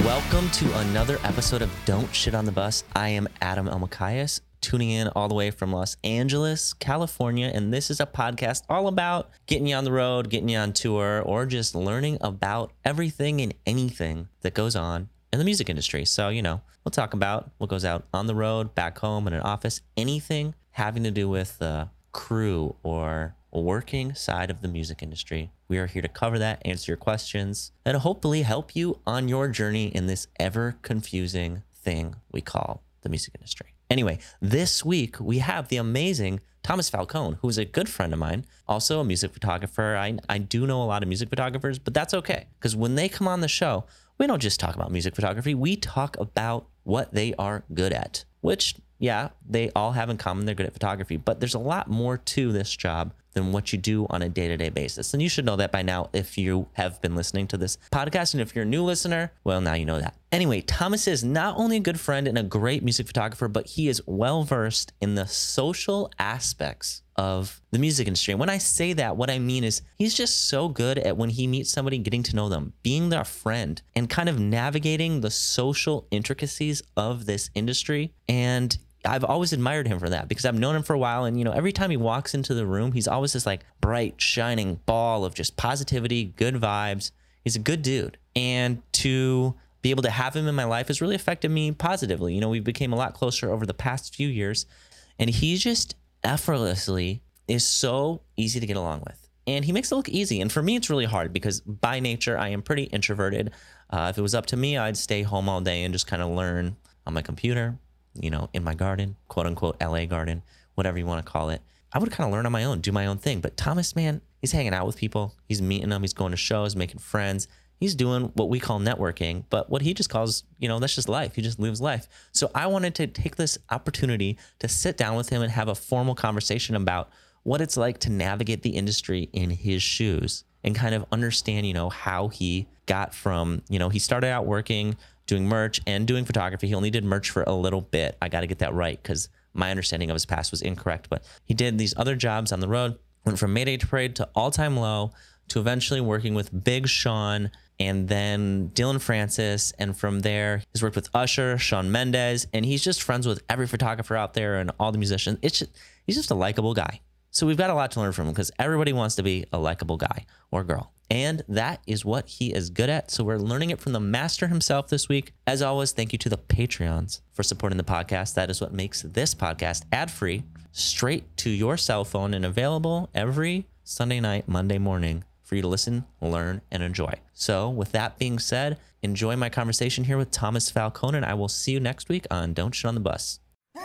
Welcome to another episode of Don't Shit on the Bus. I am Adam Elmakias, tuning in all the way from Los Angeles, California, and this is a podcast all about getting you on the road, getting you on tour, or just learning about everything and anything that goes on in the music industry. So, we'll talk about what goes out on the road, back home, in an office, anything having to do with the crew or working side of the music industry. We are here to cover that, answer your questions, and hopefully help you on your journey in this ever confusing thing we call the music industry. Anyway, this week we have the amazing Thomas Falcone, who is a good friend of mine, also a music photographer. I do know a lot of music photographers, but that's okay, because when they come on the show, we don't just talk about music photography. We talk about what they are good at, which, yeah, they all have in common. They're good at photography, but there's a lot more to this job than what you do on a day-to-day basis. And you should know that by now if you have been listening to this podcast. And if you're a new listener, well, now you know that. Anyway, Thomas is not only a good friend and a great music photographer, but he is well-versed in the social aspects of the music industry. And when I say that, what I mean is he's just so good at when he meets somebody, getting to know them, being their friend, and kind of navigating the social intricacies of this industry. And I've always admired him for that because I've known him for a while. And, every time he walks into the room, he's always this like bright, shining ball of just positivity, good vibes. He's a good dude. And to be able to have him in my life has really affected me positively. We became a lot closer over the past few years, and he just effortlessly is so easy to get along with. And he makes it look easy. And for me, it's really hard because by nature, I am pretty introverted. If it was up to me, I'd stay home all day and just kind of learn on my computer, in my garden, quote unquote, LA garden, whatever you want to call it. I would kind of learn on my own, do my own thing. But Thomas, man, he's hanging out with people. He's meeting them. He's going to shows, making friends. He's doing what we call networking, but what he just calls, that's just life. He just lives life. So I wanted to take this opportunity to sit down with him and have a formal conversation about what it's like to navigate the industry in his shoes and kind of understand, how he got from, he started out working, doing merch and doing photography. He only did merch for a little bit. I got to get that right because my understanding of his past was incorrect, but he did these other jobs on the road, went from Mayday to Parade to All Time Low to eventually working with Big Sean and then Dylan Francis. And from there, he's worked with Usher, Shawn Mendes, and he's just friends with every photographer out there and all the musicians. He's just a likable guy. So we've got a lot to learn from him because everybody wants to be a likable guy or girl. And that is what he is good at. So we're learning it from the master himself this week. As always, thank you to the Patreons for supporting the podcast. That is what makes this podcast ad-free, straight to your cell phone and available every Sunday night, Monday morning for you to listen, learn, and enjoy. So with that being said, enjoy my conversation here with Thomas Falcone, and I will see you next week on Don't Shit on the Bus.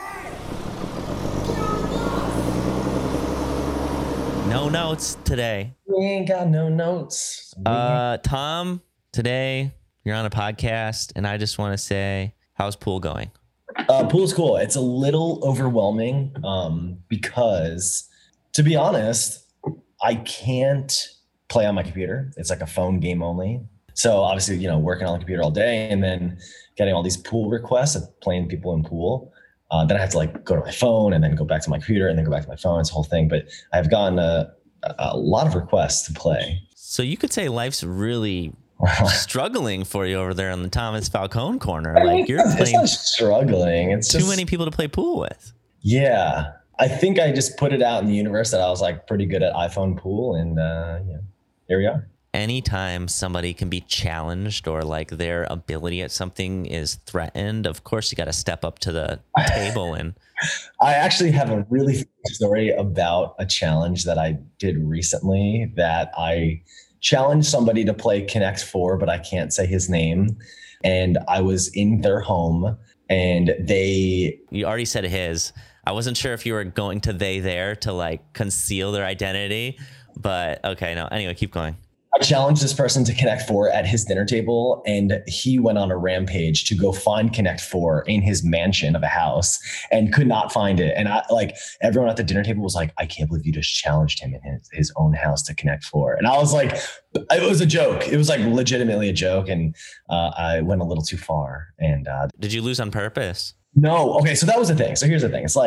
No notes today. We ain't got no notes. Tom, today you're on a podcast, and I just want to say, how's pool going? Pool's cool. It's a little overwhelming because, to be honest, I can't play on my computer. It's like a phone game only. So obviously, working on the computer all day and then getting all these pool requests of playing people in pool. Then I have to go to my phone and then go back to my computer and then go back to my phone. It's a whole thing. But I've gotten a lot of requests to play. So you could say life's really struggling for you over there on the Thomas Falcone corner. You're playing. It's not struggling. It's too many people to play pool with. Yeah. I think I just put it out in the universe that I was pretty good at iPhone pool. And here we are. Anytime somebody can be challenged or their ability at something is threatened, of course you got to step up to the table. And I actually have a really funny story about a challenge that I did recently, that I challenged somebody to play Connect 4, but I can't say his name. And I was in their home and you already said his. I wasn't sure if you were going to there to conceal their identity, but okay. No, anyway, keep going. I challenged this person to Connect 4 at his dinner table, and he went on a rampage to go find Connect 4 in his mansion of a house and could not find it. And everyone at the dinner table was like, I can't believe you just challenged him in his own house to Connect 4. And I was like, it was a joke. It was legitimately a joke. And I went a little too far. And did you lose on purpose? No. Okay. So that was the thing. So here's the thing. It's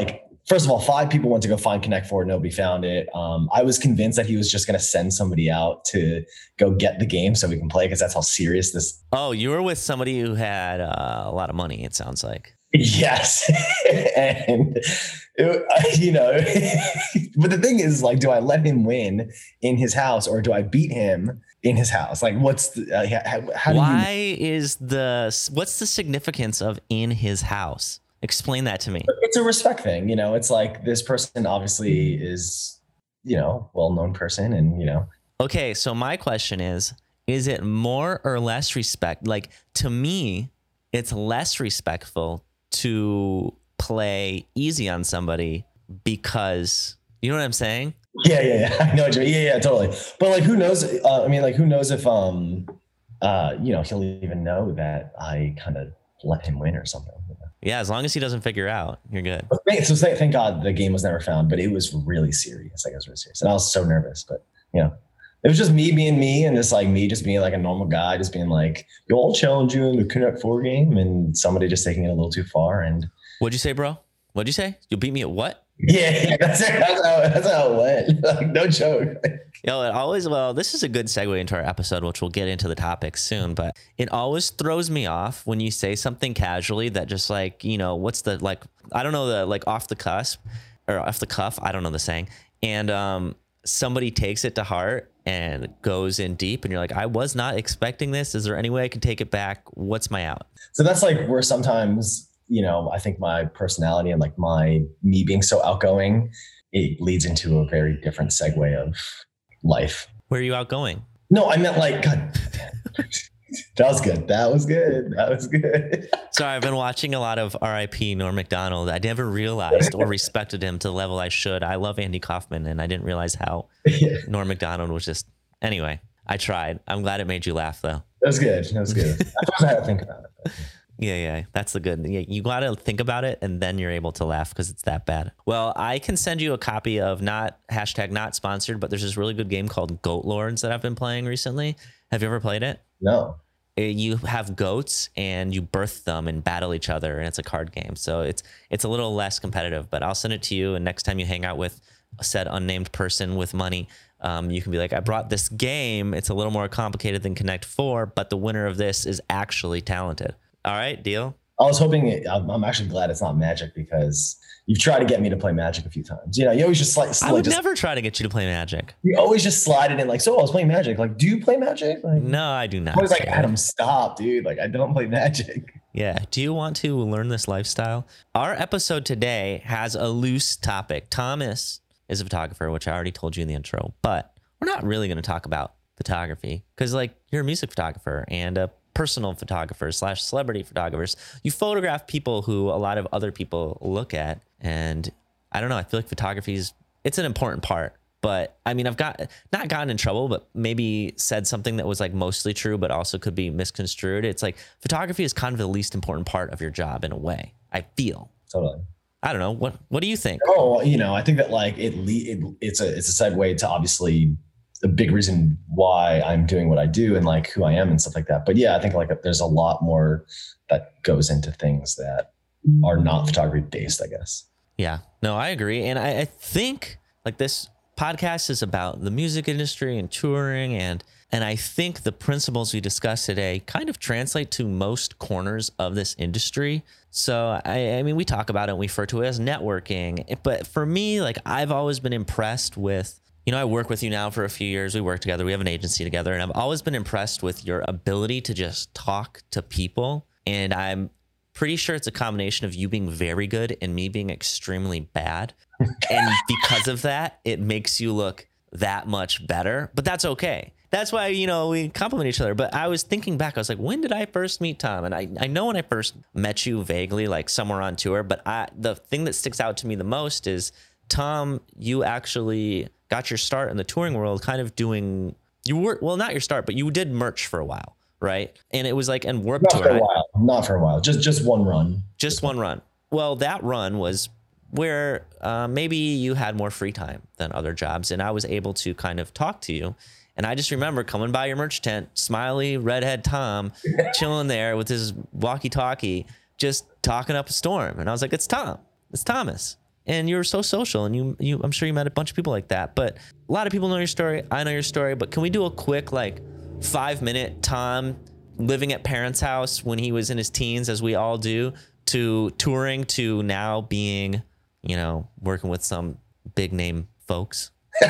first of all, 5 people went to go find Connect 4. Nobody found it. I was convinced that he was just going to send somebody out to go get the game so we can play, because that's how serious this. Oh, you were with somebody who had a lot of money, it sounds like. Yes. And, but the thing is, like, do I let him win in his house or do I beat him in his house? Like, what's the, how do what's the significance of in his house? Explain that to me. It's a respect thing. It's like, this person obviously is, well-known person, and, Okay. So my question is it more or less respect? Like, to me, it's less respectful to play easy on somebody because, you know what I'm saying? Yeah. I know what you mean. Yeah, totally. But like, who knows? Who knows if, he'll even know that I kind of let him win or something. Yeah, as long as he doesn't figure out, you're good. So thank God the game was never found, but it was really serious. Like, it was really serious, and I was so nervous. But it was just me being me, and just like me just being like a normal guy, just being like, "Yo, I'll challenge you in the Connect 4 game," and somebody just taking it a little too far. And what'd you say, bro? What'd you say? You'll beat me at what? Yeah, that's how it went. Like, no joke. This is a good segue into our episode, which we'll get into the topics soon, but it always throws me off when you say something casually that just like, what's the, like, I don't know, the like off the cusp or off the cuff, I don't know the saying. And somebody takes it to heart and goes in deep, and you're like, I was not expecting this. Is there any way I can take it back? What's my out? So that's like where sometimes, I think my personality and like me being so outgoing, it leads into a very different segue of life. Where are you outgoing? No, I meant like, God, that was good. Sorry, I've been watching a lot of R.I.P. Norm Macdonald. I never realized or respected him to the level I should. I love Andy Kaufman, and I didn't realize how Norm Macdonald was just, anyway, I tried. I'm glad it made you laugh though. That was good. I suppose I had to think about it. But. Yeah. That's the good. Yeah, you got to think about it, and then you're able to laugh because it's that bad. Well, I can send you a copy of not sponsored, but there's this really good game called Goat Lords that I've been playing recently. Have you ever played it? No. You have goats and you birth them and battle each other, and it's a card game. So it's a little less competitive, but I'll send it to you. And next time you hang out with a said unnamed person with money, you can be like, I brought this game. It's a little more complicated than Connect 4, but the winner of this is actually talented. All right, deal? I was hoping I'm actually glad it's not Magic, because you've tried to get me to play Magic a few times. You always just I would never try to get you to play Magic. You always just slide it in like, so I was playing Magic. Like, do you play Magic? Like, no, I do not. I was like, Adam, stop, dude. Like, I don't play Magic. Yeah. Do you want to learn this lifestyle? Our episode today has a loose topic. Thomas is a photographer, which I already told you in the intro, but we're not really going to talk about photography because, like, you're a music photographer and a personal photographers / celebrity photographers. You photograph people who a lot of other people look at. And I don't know, I feel like photography it's an important part, but I mean, I've not gotten in trouble, but maybe said something that was like mostly true, but also could be misconstrued. It's like photography is kind of the least important part of your job in a way, I feel. Totally. I don't know. What do you think? Oh, I think that like it's a segue to obviously the big reason why I'm doing what I do and like who I am and stuff like that. But yeah, I think like there's a lot more that goes into things that are not photography based, I guess. Yeah, no, I agree. And I think like this podcast is about the music industry and touring. And I think the principles we discussed today kind of translate to most corners of this industry. So, I mean, we talk about it and we refer to it as networking. But for me, like I've always been impressed with, I work with you now for a few years. We work together. We have an agency together. And I've always been impressed with your ability to just talk to people. And I'm pretty sure it's a combination of you being very good and me being extremely bad. And because of that, it makes you look that much better. But that's okay. That's why, we compliment each other. But I was thinking back, I was like, when did I first meet Tom? And I know when I first met you vaguely, like somewhere on tour. But the thing that sticks out to me the most is, Tom, you actually got your start in the touring world kind of doing, not your start, but you did merch for a while, right? And it was like, and Warped Tour. Not for a while. Just one run. Just one run. Well, that run was where maybe you had more free time than other jobs. And I was able to kind of talk to you. And I just remember coming by your merch tent, smiley redhead Tom, chilling there with his walkie-talkie, just talking up a storm. And I was like, it's Tom. It's Thomas. and you're so social, and you I'm sure you met a bunch of people like that. But a lot of people know your story. I know your story, but can we do a quick like 5-minute Tom living at parents' house when he was in his teens, as we all do, to touring to now being, working with some big name folks?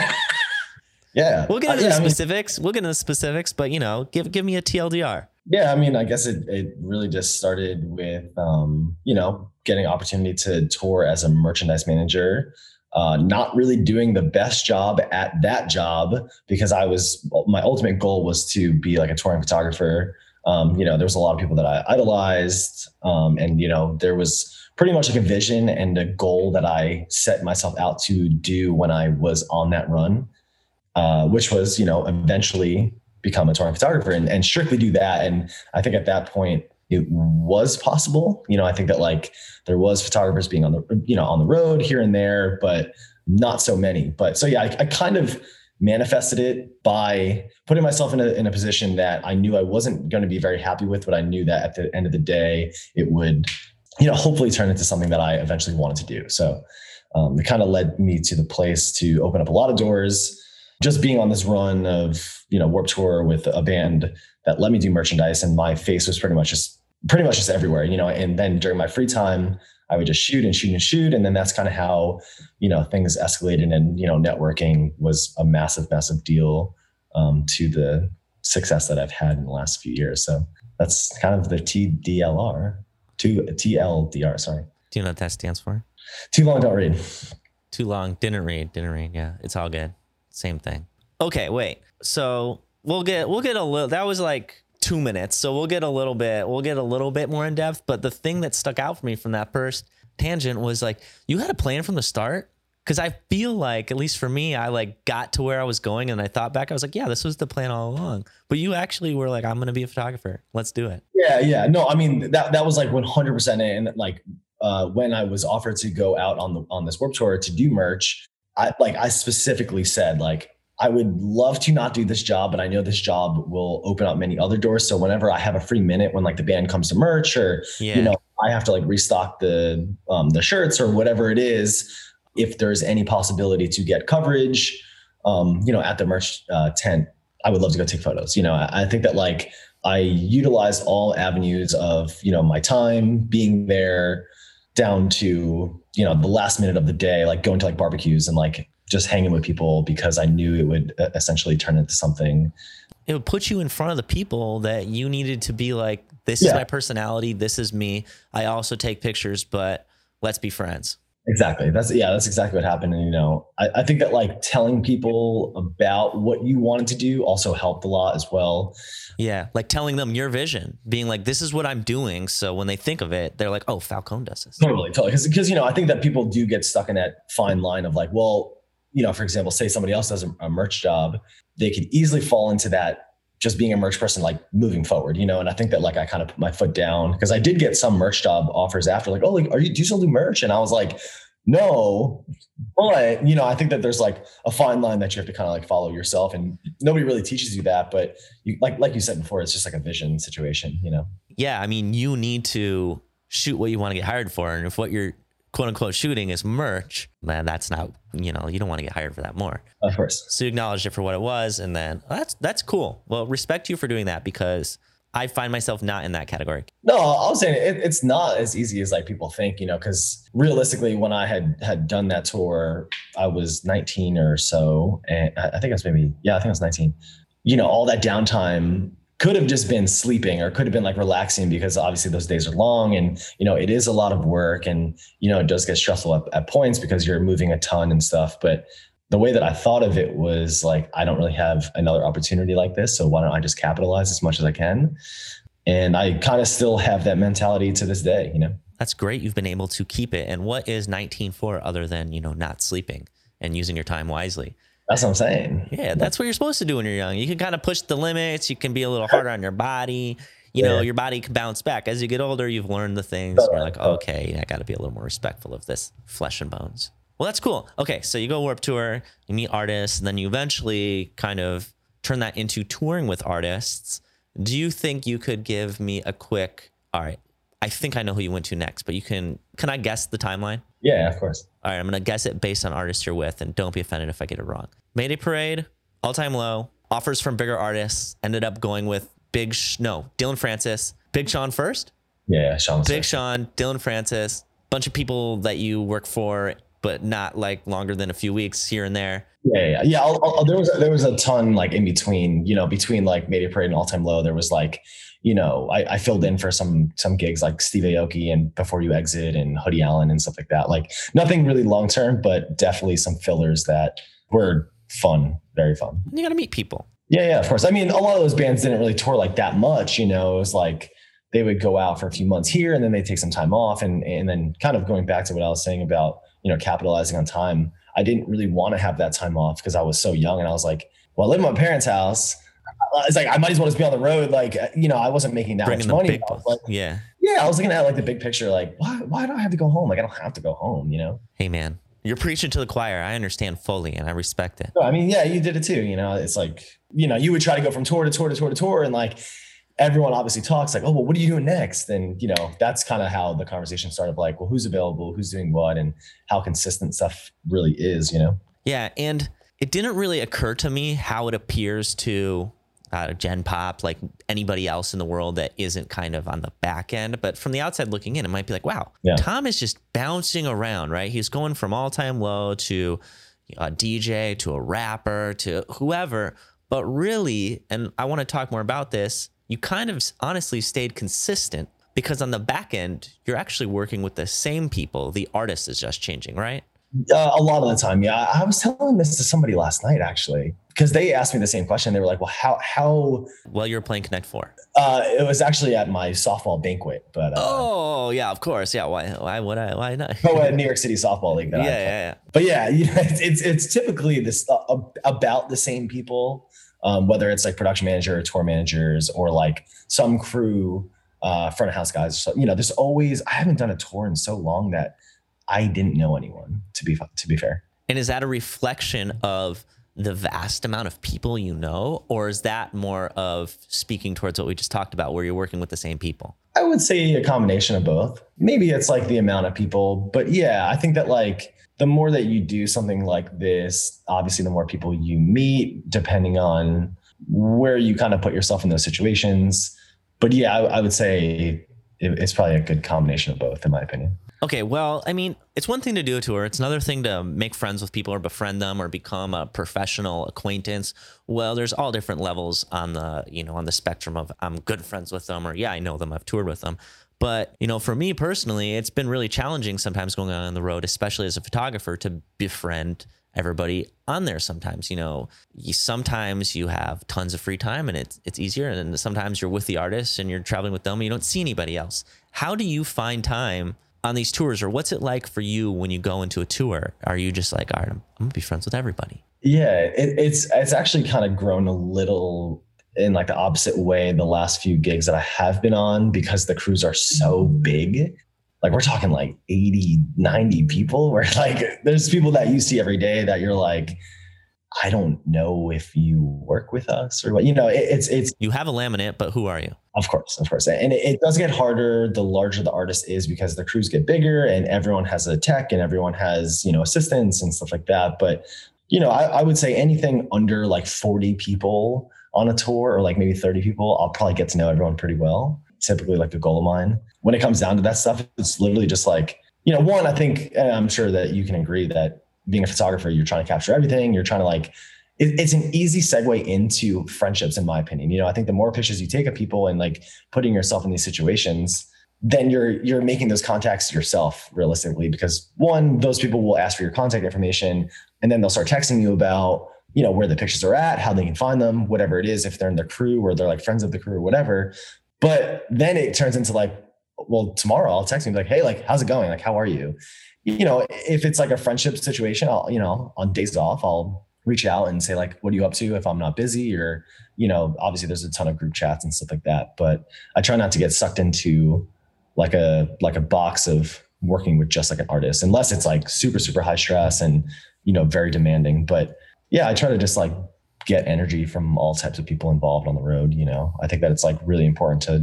Yeah. We'll get into the specifics. We'll get into the specifics, but give me a TLDR. Yeah, I mean, I guess it really just started with, getting opportunity to tour as a merchandise manager, not really doing the best job at that job because my ultimate goal was to be like a touring photographer. There was a lot of people that I idolized, and there was pretty much like a vision and a goal that I set myself out to do when I was on that run, which was, eventually become a touring photographer and strictly do that. And I think at that point it was possible. I think that like there was photographers being on the road here and there, but not so many. But so yeah, I kind of manifested it by putting myself in a position that I knew I wasn't going to be very happy with, but I knew that at the end of the day, it would, hopefully turn into something that I eventually wanted to do. So it kind of led me to the place to open up a lot of doors. Just being on this run of, Warped Tour with a band that let me do merchandise, and my face was pretty much just everywhere, and then during my free time, I would just shoot and shoot and shoot. And then that's kind of how, things escalated, and, networking was a massive, massive deal to the success that I've had in the last few years. So that's kind of the TLDR, sorry. Do you know what that stands for? Too long, don't read. Too long, didn't read. Yeah, it's all good. Same thing. Okay, wait. So we'll get a little, that was like 2 minutes. So we'll get a little bit more in depth. But the thing that stuck out for me from that first tangent was like, you had a plan from the start. Cause I feel like, at least for me, I like got to where I was going, and I thought back, I was like, yeah, this was the plan all along. But you actually were like, I'm going to be a photographer. Let's do it. Yeah. No, I mean, that was like 100% in. Like, when I was offered to go out on this Warped Tour to do merch, I specifically said, like, I would love to not do this job, but I know this job will open up many other doors. So whenever I have a free minute, when like the band comes to merch, or, I have to like restock the shirts or whatever it is, if there's any possibility to get coverage, at the merch tent, I would love to go take photos. I think that like I utilized all avenues of, my time being there, down to, the last minute of the day, like going to like barbecues and like just hanging with people, because I knew it would essentially turn into something. It would put you in front of the people that you needed to be like, this is my personality. This is me. I also take pictures, but let's be friends. Exactly. That's exactly what happened. And, I think that like telling people about what you wanted to do also helped a lot as well. Yeah. Like telling them your vision, being like, this is what I'm doing. So when they think of it, they're like, oh, Falcone does this. Totally. Because, I think that people do get stuck in that fine line of like, well, for example, say somebody else does a merch job, they could easily fall into that, just being a merch person, like moving forward, and I think that like I kind of put my foot down, because I did get some merch job offers after, like, oh, like, do you still do merch? And I was like, no, but I think that there's like a fine line that you have to kind of like follow yourself, and nobody really teaches you that. But you, like you said before, it's just like a vision situation, Yeah, I mean, you need to shoot what you want to get hired for, and if what you're quote unquote shooting is merch, man, that's not, you don't want to get hired for that more. Of course. So you acknowledged it for what it was, and then that's cool. Well, respect you for doing that, because I find myself not in that category. No, I was saying it's not as easy as like people think, because realistically, when I had done that tour, I was 19 or so, and I think I was 19. All that downtime could have just been sleeping, or could have been like relaxing, because obviously those days are long, and it is a lot of work, and it does get stressful at points because you're moving a ton and stuff. But the way that I thought of it was like, I don't really have another opportunity like this, so why don't I just capitalize as much as I can? And I kind of still have that mentality to this day. That's great. You've been able to keep it. And what is 19 for other than not sleeping and using your time wisely? That's what I'm saying. Yeah, that's what you're supposed to do when you're young. You can kind of push the limits. You can be a little harder on your body. Your body can bounce back. As you get older, you've learned the things. You're like, okay, I got to be a little more respectful of this flesh and bones. Well, that's cool. Okay, so you go Warped Tour, you meet artists, and then you eventually kind of turn that into touring with artists. Do you think you could give me a quick, all right, I think I know who you went to next, but can I guess the timeline? Yeah, of course. All right, I'm going to guess it based on artists you're with, and don't be offended if I get it wrong. Mayday Parade, All Time Low, offers from bigger artists, ended up going with Dillon Francis, Big Sean first? Yeah, Sean. Big Sean, Dillon Francis, bunch of people that you work for, but not like longer than a few weeks here and there. Yeah. There was a ton like in between, between like Mayday Parade and All Time Low. There was like, I filled in for some gigs like Steve Aoki and Before You Exit and Hoodie Allen and stuff like that. Like nothing really long term, but definitely some fillers that were fun, very fun. You got to meet people. Yeah, of course. I mean, a lot of those bands didn't really tour like that much. It was like they would go out for a few months here and then they take some time off, and then kind of going back to what I was saying about capitalizing on time. I didn't really want to have that time off because I was so young, and I was like, well, I live in my parents' house. It's like I might as well just be on the road. Like, I wasn't making that much money. Yeah, I was looking at like the big picture. Like, why do I have to go home? Like, I don't have to go home. Hey, man, you're preaching to the choir. I understand fully, and I respect it. No, I mean, yeah, you did it too. It's like you would try to go from tour to tour to tour to tour, and like everyone obviously talks like, oh, well, what are you doing next? And that's kind of how the conversation started. Like, well, who's available? Who's doing what? And how consistent stuff really is. Yeah, and it didn't really occur to me how it appears to Gen Pop, like anybody else in the world that isn't kind of on the back end. But from the outside looking in, it might be like, wow, Tom is just bouncing around, right? He's going from All Time Low to a DJ to a rapper to whoever. But really, and I want to talk more about this, you kind of honestly stayed consistent because on the back end, you're actually working with the same people. The artist is just changing, right? A lot of the time, yeah. I was telling this to somebody last night, actually, because they asked me the same question. They were like, well, how? Well, you were playing Connect 4. It was actually at my softball banquet, but. Oh, yeah, of course. Yeah. Why not? Oh, at New York City Softball League. Yeah. But yeah, it's typically this about the same people, whether it's like production manager or tour managers or like some crew, front of house guys. So, there's always, I haven't done a tour in so long that I didn't know anyone, to be fair. And is that a reflection of the vast amount of people you know, or is that more of speaking towards what we just talked about, where you're working with the same people? I would say a combination of both. Maybe it's like the amount of people, but yeah, I think that like the more that you do something like this, obviously the more people you meet, depending on where you kind of put yourself in those situations. But yeah, I would say it's probably a good combination of both, in my opinion. Okay, well, I mean, it's one thing to do a tour. It's another thing to make friends with people or befriend them or become a professional acquaintance. Well, there's all different levels on the spectrum of I'm good friends with them or yeah, I know them, I've toured with them. But, for me personally, it's been really challenging sometimes going on the road, especially as a photographer, to befriend everybody on there sometimes. Sometimes you have tons of free time and it's easier. And then sometimes you're with the artist and you're traveling with them and you don't see anybody else. How do you find time on these tours, or what's it like for you when you go into a tour? Are you just like, all right, I'm gonna be friends with everybody? Yeah, it's actually kind of grown a little in like the opposite way the last few gigs that I have been on, because the crews are so big. Like we're talking like 80, 90 people, where like there's people that you see every day that you're like, I don't know if you work with us or what, it's you have a laminate, but who are you? Of course. And it does get harder the larger the artist is, because the crews get bigger and everyone has a tech and everyone has, assistants and stuff like that. But, I would say anything under like 40 people on a tour, or like maybe 30 people, I'll probably get to know everyone pretty well. Typically like a goal of mine. When it comes down to that stuff, it's literally just like, one, I think, and I'm sure that you can agree that being a photographer, you're trying to capture everything. You're trying to like, it's an easy segue into friendships, in my opinion. I think the more pictures you take of people and like putting yourself in these situations, then you're making those contacts yourself realistically, because one, those people will ask for your contact information and then they'll start texting you about, where the pictures are at, how they can find them, whatever it is, if they're in their crew or they're like friends of the crew or whatever. But then it turns into like, well, tomorrow I'll text you like, hey, like, how's it going? Like, how are you? If it's like a friendship situation, I'll, on days off, I'll reach out and say like, what are you up to if I'm not busy? Or, obviously there's a ton of group chats and stuff like that, but I try not to get sucked into like a box of working with just like an artist, unless it's like super, super high stress and, very demanding. But yeah, I try to just like get energy from all types of people involved on the road. I think that it's like really important to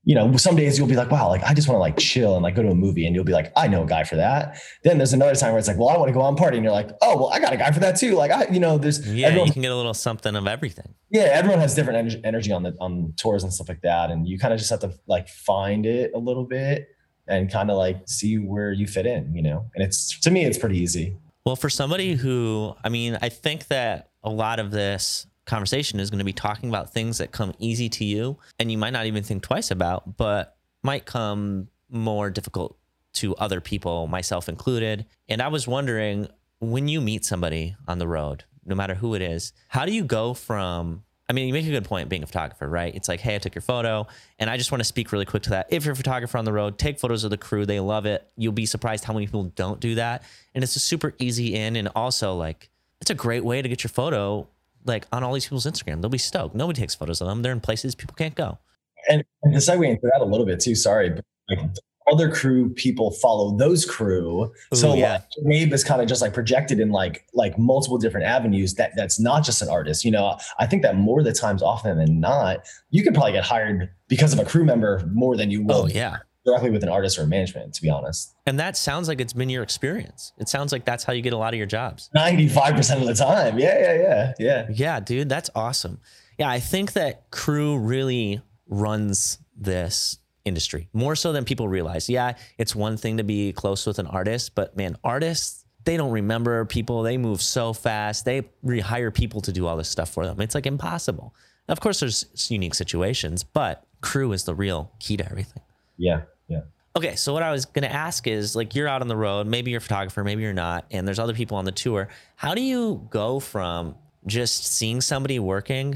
you know, some days you'll be like, wow, like I just want to like chill and like go to a movie, and you'll be like, I know a guy for that. Then there's another time where it's like, well, I want to go out and party, and you're like, oh, well, I got a guy for that too. Like I, you know, there's Yeah, everyone, you can get a little something of everything. yeah, everyone has different energy on tours and stuff like that, and you kind of just have to like find it a little bit and kind of like see where you fit in, you know. And it's, to me, it's pretty easy. Well, for somebody who, I mean, I think that a lot of this conversation is going to be talking about things that come easy to you and you might not even think twice about, but might come more difficult to other people, myself included. And I was wondering, when you meet somebody on the road, no matter who it is, how do you go from, I mean, you make a good point being a photographer, right? It's like, hey, I took your photo. And I just want to speak really quick to that. If you're a photographer on the road, take photos of the crew. They love it. You'll be surprised how many people don't do that. And it's a super easy in. And also, like, it's a great way to get your photo like on all these people's Instagram. They'll be stoked. Nobody takes photos of them. They're in places people can't go. And to segue into that a little bit too, sorry, but like other crew people follow those crew. So yeah. like, Gabe is kind of just like projected in like multiple different avenues that's not just an artist. You know, I think that more of the times often than not, you could probably get hired because of a crew member more than you will directly with an artist or management, to be honest. And that sounds like it's been your experience. It sounds like that's how you get a lot of your jobs. 95% of the time. Yeah. Yeah, dude, that's awesome. Yeah, I think that crew really runs this industry more so than people realize. Yeah, it's one thing to be close with an artist, but man, artists, they don't remember people. They move so fast. They rehire people to do all this stuff for them. It's like impossible. Of course, there's unique situations, but crew is the real key to everything. Yeah. Okay, so what I was going to ask is, like, you're out on the road, maybe you're a photographer, maybe you're not, and there's other people on the tour. How do you go from just seeing somebody working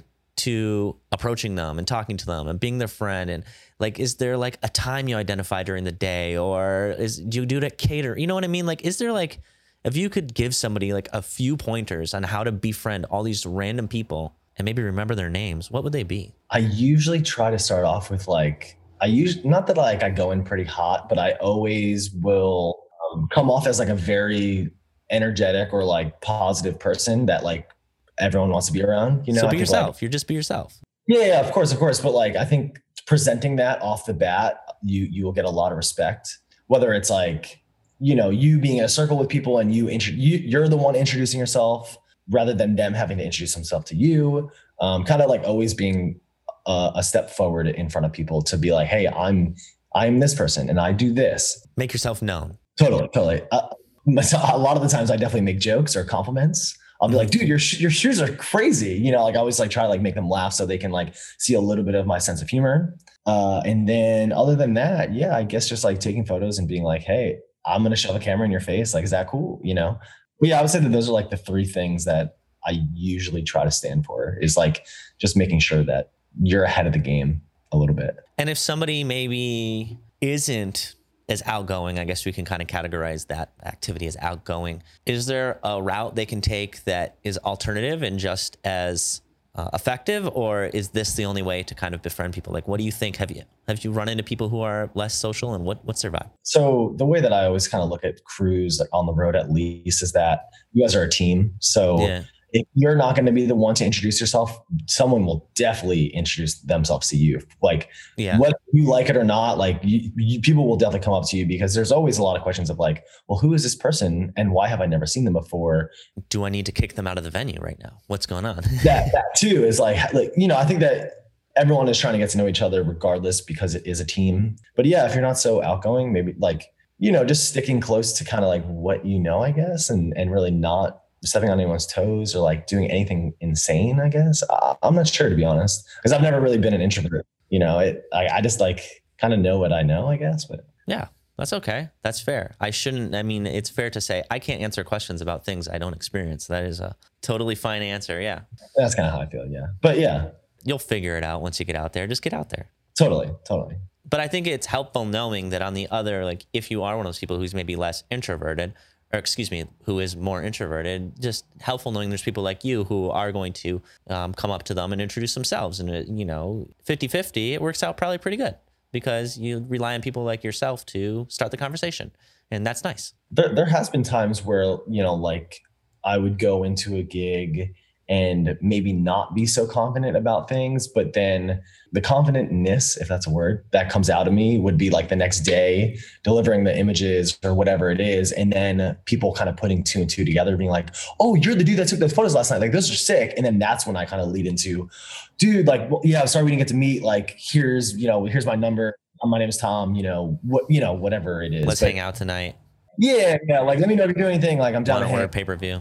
to approaching them and talking to them and being their friend? And like, is there like a time you identify during the day, or do you do it at cater? You know what I mean? Like, is there like, if you could give somebody like a few pointers on how to befriend all these random people and maybe remember their names, what would they be? I usually try to start off with like, not that like I go in pretty hot, but I always will come off as like a very energetic or like positive person that like everyone wants to be around, you know? So be yourself. Like, You're just be yourself. Yeah, of course. But like, I think presenting that off the bat, you will get a lot of respect, whether it's like, you know, you being in a circle with people and you're the one introducing yourself rather than them having to introduce themselves to you. Kind of like always being a step forward in front of people to be like, hey, I'm this person and I do this. Make yourself known. Totally. A lot of the times I definitely make jokes or compliments. I'll be like, dude, your shoes are crazy. You know, like I always like try to like make them laugh so they can like see a little bit of my sense of humor. And then other than that, yeah, I guess just like taking photos and being like, hey, I'm going to shove a camera in your face. Like, is that cool? You know? But yeah, I would say that those are like the three things that I usually try to stand for, is like just making sure that you're ahead of the game a little bit. And if somebody maybe isn't as outgoing, I guess we can kind of categorize that activity as outgoing. Is there a route they can take that is alternative and just as effective, or is this the only way to kind of befriend people? Like, what do you think? Have you run into people who are less social, and what's their vibe? So the way that I always kind of look at crews on the road, at least, is that you guys are a team. So yeah. If you're not going to be the one to introduce yourself, someone will definitely introduce themselves to you. Like, whether you like it or not, like people will definitely come up to you, because there's always a lot of questions of like, well, who is this person and why have I never seen them before? Do I need to kick them out of the venue right now? What's going on? that too is like, you know, I think that everyone is trying to get to know each other regardless, because it is a team. But yeah, if you're not so outgoing, maybe like, you know, just sticking close to kind of like what you know, I guess, and really not stepping on anyone's toes or like doing anything insane, I guess. I'm not sure, to be honest, because I've never really been an introvert. You know, I just like kind of know what I know, I guess. But yeah, that's okay. That's fair. I mean, it's fair to say I can't answer questions about things I don't experience. That is a totally fine answer. Yeah. That's kind of how I feel. Yeah. But yeah, you'll figure it out once you get out there. Just get out there. Totally. But I think it's helpful knowing that on the other, like if you are one of those people who's maybe less introverted, who is more introverted, just helpful knowing there's people like you who are going to come up to them and introduce themselves. And, you know, 50-50, it works out probably pretty good because you rely on people like yourself to start the conversation. And that's nice. There has been times where, you know, like I would go into a gig and maybe not be so confident about things. But then the confidentness, if that's a word, that comes out of me would be like the next day delivering the images or whatever it is. And then people kind of putting two and two together, being like, oh, you're the dude that took those photos last night. Like, those are sick. And then that's when I kind of lead into, dude, like, well, yeah, sorry we didn't get to meet. Like, here's my number. My name is Tom, whatever it is. Let's hang out tonight. Yeah. Like, let me know if you do anything. Like, I'm down to order pay-per-view.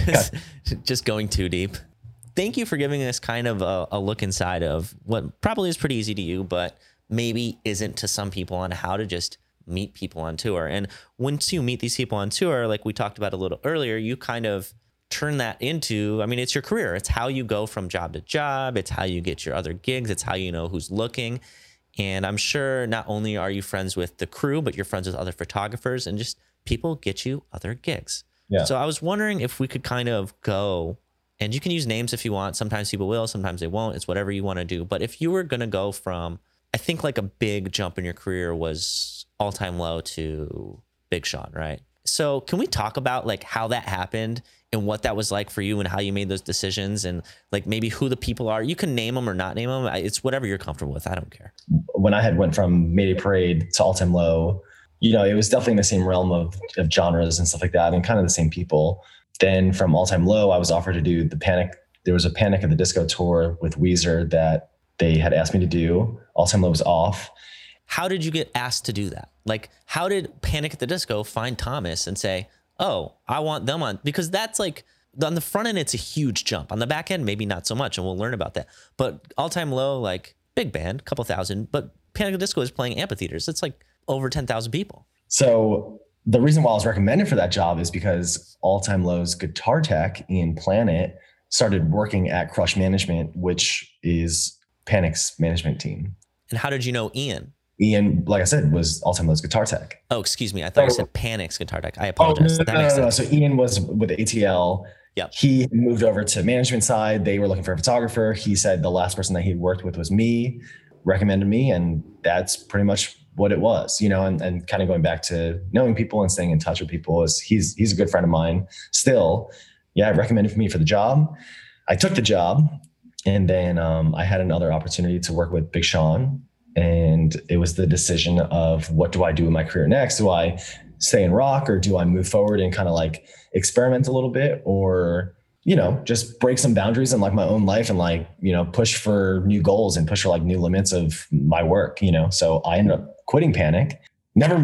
Just going too deep. Thank you for giving us kind of a look inside of what probably is pretty easy to you, but maybe isn't to some people, on how to just meet people on tour. And once you meet these people on tour, like we talked about a little earlier, you kind of turn that into, I mean, it's your career. It's how you go from job to job. It's how you get your other gigs. It's how you know who's looking. And I'm sure not only are you friends with the crew, but you're friends with other photographers, and just people get you other gigs. Yeah. So I was wondering if we could kind of go, and you can use names if you want. Sometimes people will, sometimes they won't. It's whatever you want to do. But if you were going to go from, I think like a big jump in your career was All Time Low to Big Sean, right? So can we talk about like how that happened and what that was like for you and how you made those decisions, and like maybe who the people are? You can name them or not name them. It's whatever you're comfortable with. I don't care. When I had went from Mayday Parade to All Time Low, it was definitely in the same realm of genres and stuff like that, and kind of the same people. Then from All Time Low, I was offered to do the Panic. There was a Panic at the Disco tour with Weezer that they had asked me to do. All Time Low was off. How did you get asked to do that? Like, how did Panic at the Disco find Thomas and say, oh, I want them on? Because that's like, on the front end, it's a huge jump. On the back end, maybe not so much, and we'll learn about that. But All Time Low, like, big band, couple thousand, but Panic at the Disco is playing amphitheaters. It's like over 10,000 people. So the reason why I was recommended for that job is because All Time Low's guitar tech, Ian Planet, started working at Crush Management, which is Panic's management team. And how did you know Ian? Ian, like I said, was All Time Low's guitar tech. Oh, excuse me. I thought you said Panic's guitar tech. I apologize. That makes sense. So Ian was with ATL. Yep. He moved over to management side. They were looking for a photographer. He said the last person that he worked with was me, recommended me. And that's pretty much what it was, and kind of going back to knowing people and staying in touch with people. Is he's a good friend of mine still. Yeah, recommended me for the job. I took the job, and then I had another opportunity to work with Big Sean. And it was the decision of, what do I do in my career next? Do I stay in rock, or do I move forward and kind of like experiment a little bit, or, just break some boundaries in like my own life and like, push for new goals and push for like new limits of my work, So I ended up quitting Panic. Never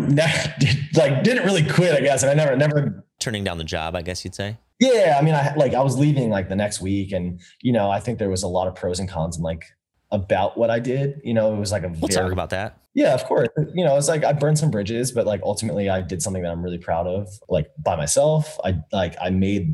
didn't really quit, I guess. And I never turning down the job, I guess you'd say. Yeah. I mean, I was leaving like the next week, and, I think there was a lot of pros and cons and like about what I did. It was like we'll talk about that. Yeah, of course. It's like I burned some bridges, but like ultimately I did something that I'm really proud of, like by myself. I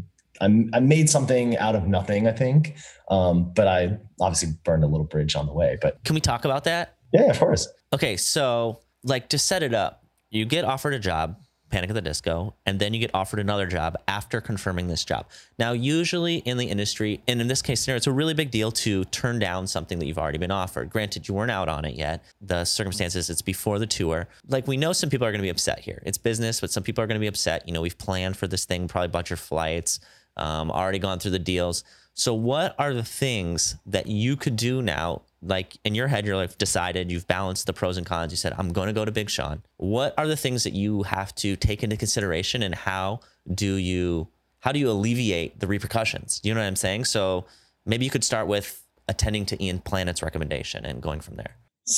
made something out of nothing, I think. But I obviously burned a little bridge on the way. But can we talk about that? Yeah, of course. Okay, so like to set it up, you get offered a job, Panic at the Disco, and then you get offered another job after confirming this job. Now, usually in the industry, and in this case scenario, it's a really big deal to turn down something that you've already been offered. Granted, you weren't out on it yet. The circumstances, it's before the tour. Like, we know some people are going to be upset here. It's business, but some people are going to be upset. We've planned for this thing, probably bought your flights, already gone through the deals. So what are the things that you could do now? Like in your head, you're like decided, you've balanced the pros and cons. You said, I'm going to go to Big Sean. What are the things that you have to take into consideration, and how do you alleviate the repercussions? Do you know what I'm saying? So maybe you could start with attending to Ian Planet's recommendation and going from there.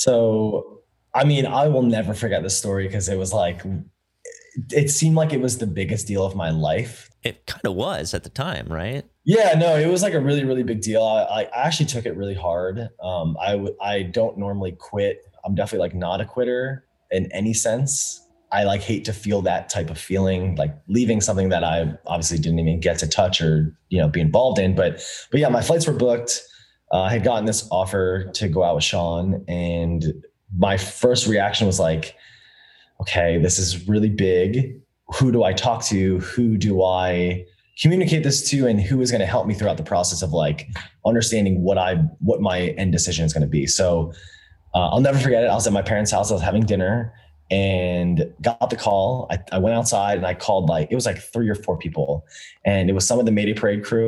So, I mean, I will never forget this story, because it was like, it seemed like it was the biggest deal of my life. It kind of was at the time, right? Yeah, no, it was like a really, really big deal. I actually took it really hard. I don't normally quit. I'm definitely like not a quitter in any sense. I like hate to feel that type of feeling, like leaving something that I obviously didn't even get to touch or, be involved in. But yeah, my flights were booked. I had gotten this offer to go out with Sean, and my first reaction was like, okay, this is really big. Who do I talk to? Who do I communicate this to? And who is going to help me throughout the process of like understanding what my end decision is going to be? So I'll never forget it. I was at my parents' house. I was having dinner and got the call. I went outside and I called it was like 3 or 4 people. And it was some of the Mayday Parade crew,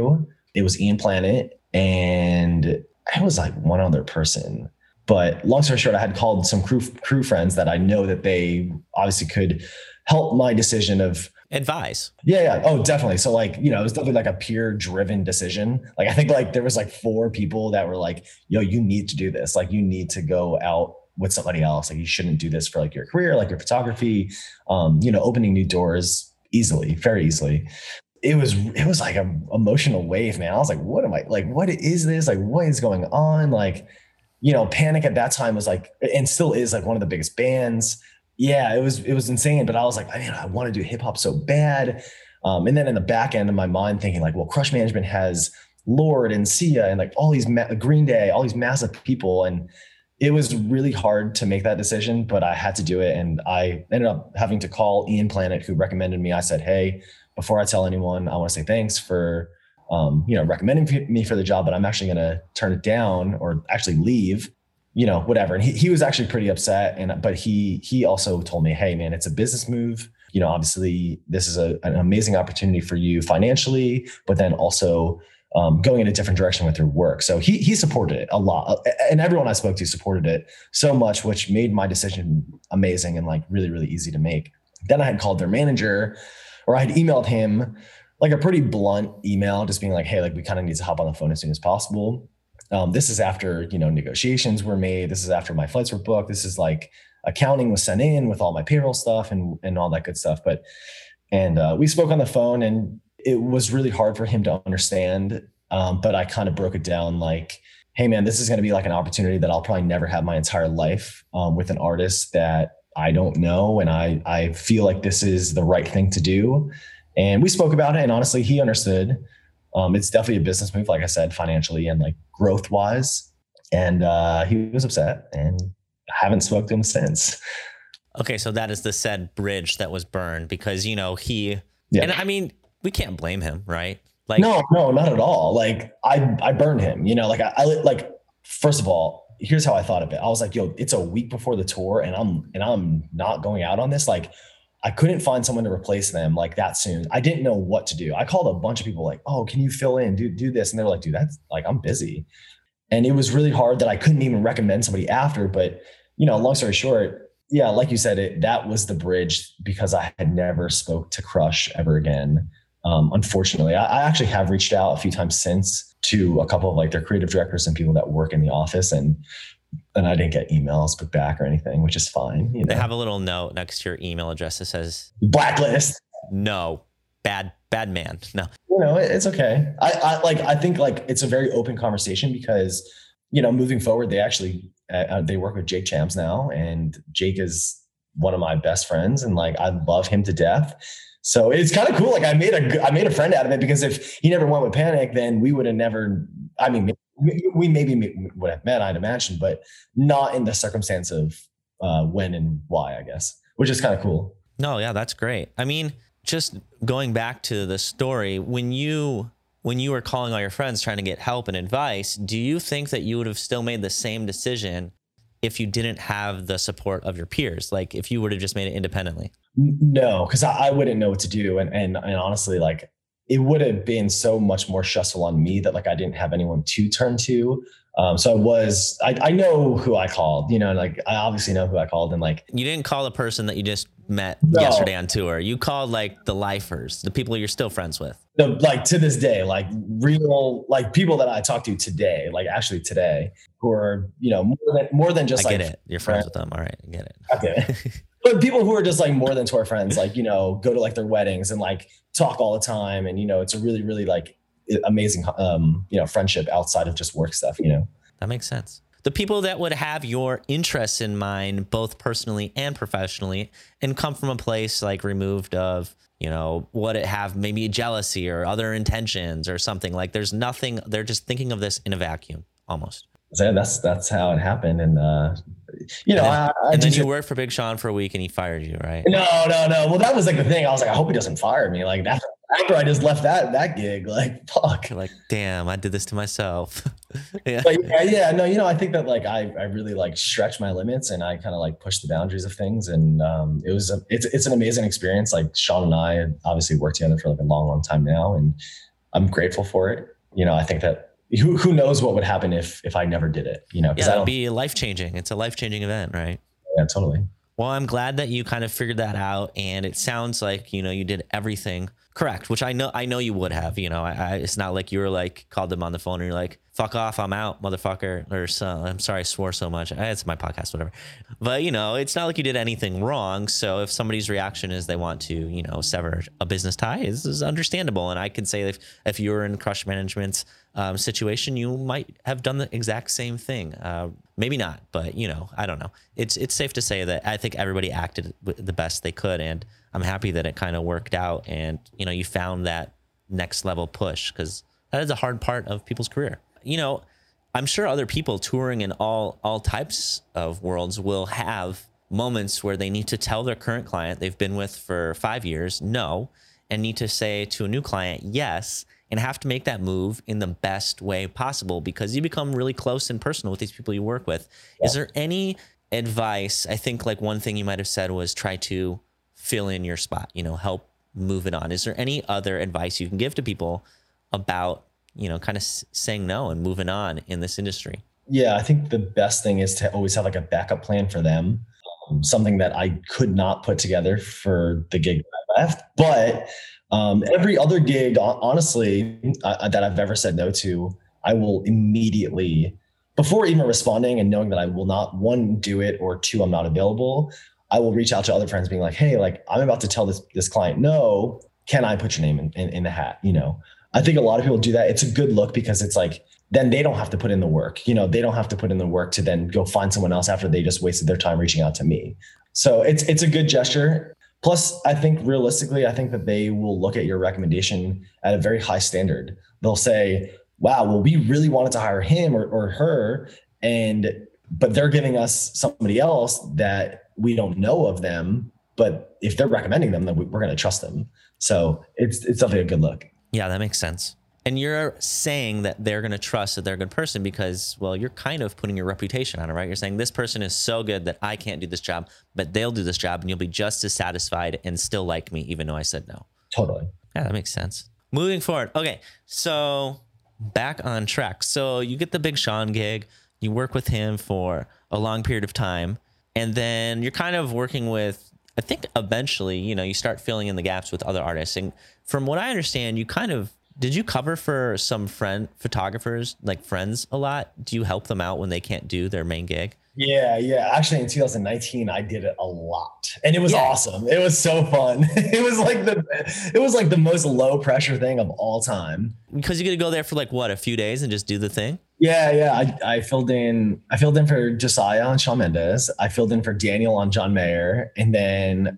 It was Ian Planet and it was like one other person. But long story short, I had called some crew friends that I know that they obviously could help my decision of advise. Yeah. Oh, definitely. So like, it was definitely like a peer driven decision. Like, I think like there was like 4 people that were like, yo, you need to do this. Like, you need to go out with somebody else. Like, you shouldn't do this for like your career, like your photography, opening new doors easily, very easily. It was like an emotional wave, man. I was like, what am I like? What is this? Like, what is going on? Like, Panic at that time was like, and still is like one of the biggest bands. Yeah, it was insane. But I was like, man, I want to do hip hop so bad. And then in the back end of my mind thinking like, well, Crush Management has Lorde and Sia and like all these Green Day, all these massive people. And it was really hard to make that decision, but I had to do it. And I ended up having to call Ian Planet, who recommended me. I said, hey, before I tell anyone, I want to say thanks for recommending me for the job, but I'm actually going to turn it down or actually leave, whatever. And he was actually pretty upset. But he also told me, hey man, it's a business move. Obviously this is an amazing opportunity for you financially, but then also going in a different direction with your work. So he supported it a lot. And everyone I spoke to supported it so much, which made my decision amazing and like really, really easy to make. Then I had called their manager, or I had emailed him like a pretty blunt email, just being like, hey, like we kind of need to hop on the phone as soon as possible. This is after, negotiations were made. This is after my flights were booked. This is like accounting was sent in with all my payroll stuff and all that good stuff. And we spoke on the phone and it was really hard for him to understand. But I kind of broke it down like, hey man, this is going to be like an opportunity that I'll probably never have my entire life with an artist that I don't know. And I feel like this is the right thing to do. And we spoke about it, and honestly, he understood. It's definitely a business move, like I said, financially and like growth wise. And he was upset, and I haven't spoken to him since. Okay, so that is the said bridge that was burned because and I mean, we can't blame him, right? Like, no, not at all. Like I burned him. I like first of all, here's how I thought of it. I was like, yo, it's a week before the tour, and I'm not going out on this. Like, I couldn't find someone to replace them like that soon. I didn't know what to do. I called a bunch of people like, oh, can you fill in, do this? And they were like, dude, that's like, I'm busy. And it was really hard that I couldn't even recommend somebody after. But, long story short, yeah, like you said, that was the bridge because I had never spoke to Crush ever again. Unfortunately, I actually have reached out a few times since to a couple of like their creative directors and people that work in the office, and I didn't get emails put back or anything, which is fine. They have a little note next to your email address that says blacklist. No, bad man. No, it's okay. I think like it's a very open conversation because, moving forward, they actually, they work with Jake Chams now, and Jake is one of my best friends, and like, I love him to death. So it's kind of cool. Like I made a friend out of it because if he never went with Panic, then we would have never, I mean, we maybe would have met, I'd imagine, but not in the circumstance of when and why, I guess, which is kind of cool. No, yeah, that's great. I mean, just going back to the story, when you were calling all your friends trying to get help and advice, do you think that you would have still made the same decision if you didn't have the support of your peers? Like if you would have just made it independently? No, because I wouldn't know what to do. And honestly, like it would have been so much more stressful on me that like I didn't have anyone to turn to. So I know who I called, like I obviously know who I called, and like you didn't call the person that you just met yesterday on tour. You called like the lifers, the people you're still friends with. No, like to this day, like real, like people that I talk to today, like actually today, who are, more than just I get it. You're friends with them. All right. I get it. Okay. But people who are just like more than tour friends, like, go to like their weddings and like talk all the time. And, it's a really, really like amazing, friendship outside of just work stuff, That makes sense. The people that would have your interests in mind, both personally and professionally, and come from a place like removed of, would it have maybe jealousy or other intentions or something like there's nothing, they're just thinking of this in a vacuum almost. So that's how it happened. And, then you worked for Big Sean for a week and he fired you, right? No. Well, that was like the thing. I was like, I hope he doesn't fire me. Like after I just left that gig, like, fuck. You're like, damn, I did this to myself. Yeah. But no, I think that like, I really like stretched my limits and I kind of like pushed the boundaries of things. And it's an amazing experience. Like Sean and I obviously worked together for like a long, long time now. And I'm grateful for it. I think that who knows what would happen if I never did it, because Yeah, I it'd don't. be life-changing. It's a life-changing event, right? Yeah, totally. Well, I'm glad that you kind of figured that out, and it sounds like you did everything correct, which I know you would have. It's not like you were like called them on the phone and you're like, "Fuck off, I'm out, motherfucker," or so. I'm sorry, I swore so much. It's my podcast, whatever. But it's not like you did anything wrong. So if somebody's reaction is they want to, sever a business tie, this is understandable. And I can say if you were in Crush Management's situation, you might have done the exact same thing. Maybe not, but I don't know. It's safe to say that I think everybody acted the best they could, and I'm happy that it kind of worked out, and you found that next level push, because that is a hard part of people's career. I'm sure other people touring in all types of worlds will have moments where they need to tell their current client they've been with for 5 years no, and need to say to a new client yes, and have to make that move in the best way possible, because you become really close and personal with these people you work with. Yeah. Is there any advice? I think like one thing you might have said was try to fill in your spot, help move it on. Is there any other advice you can give to people about, kind of saying no and moving on in this industry? Yeah, I think the best thing is to always have like a backup plan for them. Something that I could not put together for the gig that I left, but every other gig, honestly, that I've ever said no to, I will immediately, before even responding and knowing that I will not, one, do it, or two, I'm not available, I will reach out to other friends being like, hey, like I'm about to tell this client no, can I put your name in the hat? I think a lot of people do that. It's a good look, because it's like, then they don't have to put in the work. They don't have to put in the work to then go find someone else after they just wasted their time reaching out to me. So it's a good gesture. Plus, I think realistically, I think that they will look at your recommendation at a very high standard. They'll say, wow, well, we really wanted to hire him or her, but they're giving us somebody else that we don't know of them. But if they're recommending them, then we're going to trust them. So it's definitely a good look. Yeah, that makes sense. And you're saying that they're going to trust that they're a good person because, well, you're kind of putting your reputation on it, right? You're saying this person is so good that I can't do this job, but they'll do this job, and you'll be just as satisfied and still like me, even though I said no. Totally. Yeah, that makes sense. Moving forward. Okay, so back on track. So you get the Big Sean gig. You work with him for a long period of time, and then you're kind of working with, I think eventually, you start filling in the gaps with other artists. And from what I understand, did you cover for some photographers, like friends, a lot? Do you help them out when they can't do their main gig? Yeah. Actually, in 2019, I did it a lot, and it was awesome. It was so fun. It was like the most low pressure thing of all time. Because you get to go there for like what, a few days and just do the thing. Yeah. I filled in for Josiah on Shawn Mendes. I filled in for Daniel on John Mayer, and then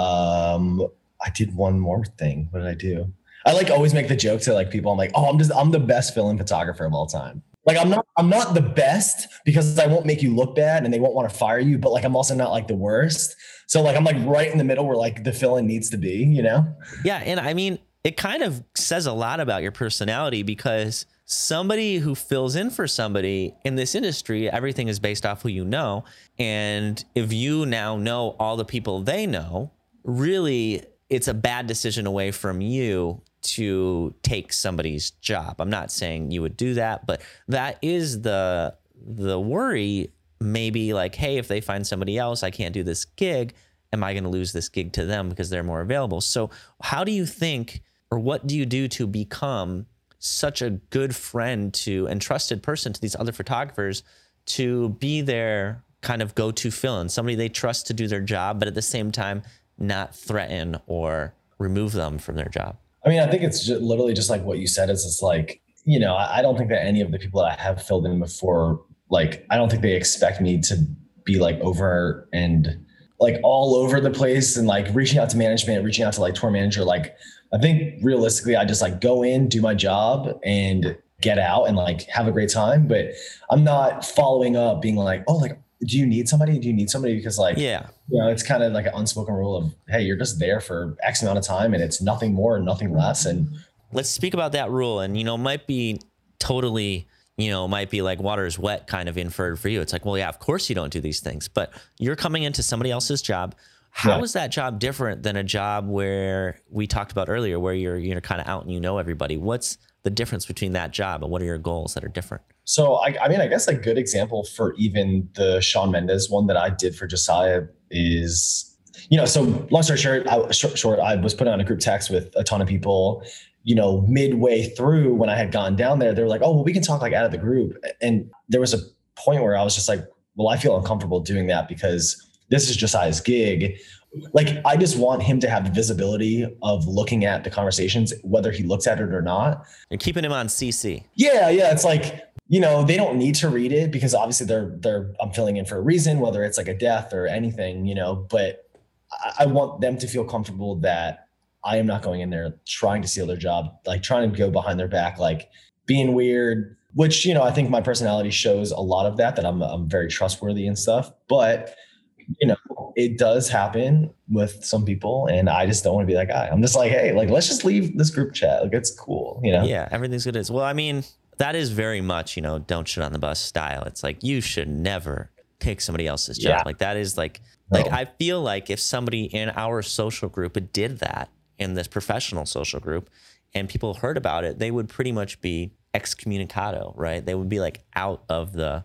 I did one more thing. What did I do? I like always make the joke to like people. I'm like, oh, I'm the best fill-in photographer of all time. Like I'm not the best, because I won't make you look bad and they won't want to fire you, but like I'm also not like the worst. So like I'm like right in the middle where like the fill-in needs to be, Yeah, and I mean, it kind of says a lot about your personality, because somebody who fills in for somebody in this industry, everything is based off who you know. And if you now know all the people they know, really it's a bad decision away from you to take somebody's job. I'm not saying you would do that, but that is the worry. Maybe like, hey, if they find somebody else, I can't do this gig. Am I going to lose this gig to them because they're more available? So how do you think, or what do you do to become such a good friend to and trusted person to these other photographers, to be their kind of go-to fill-in, somebody they trust to do their job, but at the same time not threaten or remove them from their job? I mean, I think it's literally just like what you said. Is it's like, I don't think that any of the people that I have filled in before, like, I don't think they expect me to be like over and like all over the place and like reaching out to management, reaching out to like tour manager. Like, I think realistically, I just like go in, do my job, and get out and like have a great time. But I'm not following up being like, oh, like, do you need somebody? Because like, it's kind of like an unspoken rule of, hey, you're just there for X amount of time, and it's nothing more and nothing less. And let's speak about that rule. And, might be totally, might be like water is wet kind of inferred for you. It's like, well, yeah, of course you don't do these things, but you're coming into somebody else's job. How is that job different than a job where we talked about earlier, where you're kind of out and everybody? What's the the difference between that job and what are your goals that are different? So I mean, I guess a good example for even the Shawn Mendes one that I did for Josiah is, so long story short, I was put on a group text with a ton of people, midway through when I had gone down there, they were like, oh, well, we can talk like out of the group. And there was a point where I was just like, well, I feel uncomfortable doing that because this is Josiah's gig. Like, I just want him to have the visibility of looking at the conversations, whether he looks at it or not. You're keeping him on CC. Yeah. It's like, they don't need to read it because obviously I'm filling in for a reason, whether it's like a death or anything, but I want them to feel comfortable that I am not going in there trying to steal their job, like trying to go behind their back, like being weird, which, I think my personality shows a lot of that I'm very trustworthy and stuff, but it does happen with some people and I just don't want to be that guy. I'm just like, hey, like, let's just leave this group chat. Like, it's cool, Yeah, everything's good. Well, I mean, that is very much, don't shit on the bus style. It's like, you should never take somebody else's job. Yeah. Like that is like I feel like if somebody in our social group did that in this professional social group and people heard about it, they would pretty much be excommunicado, right? They would be like out of the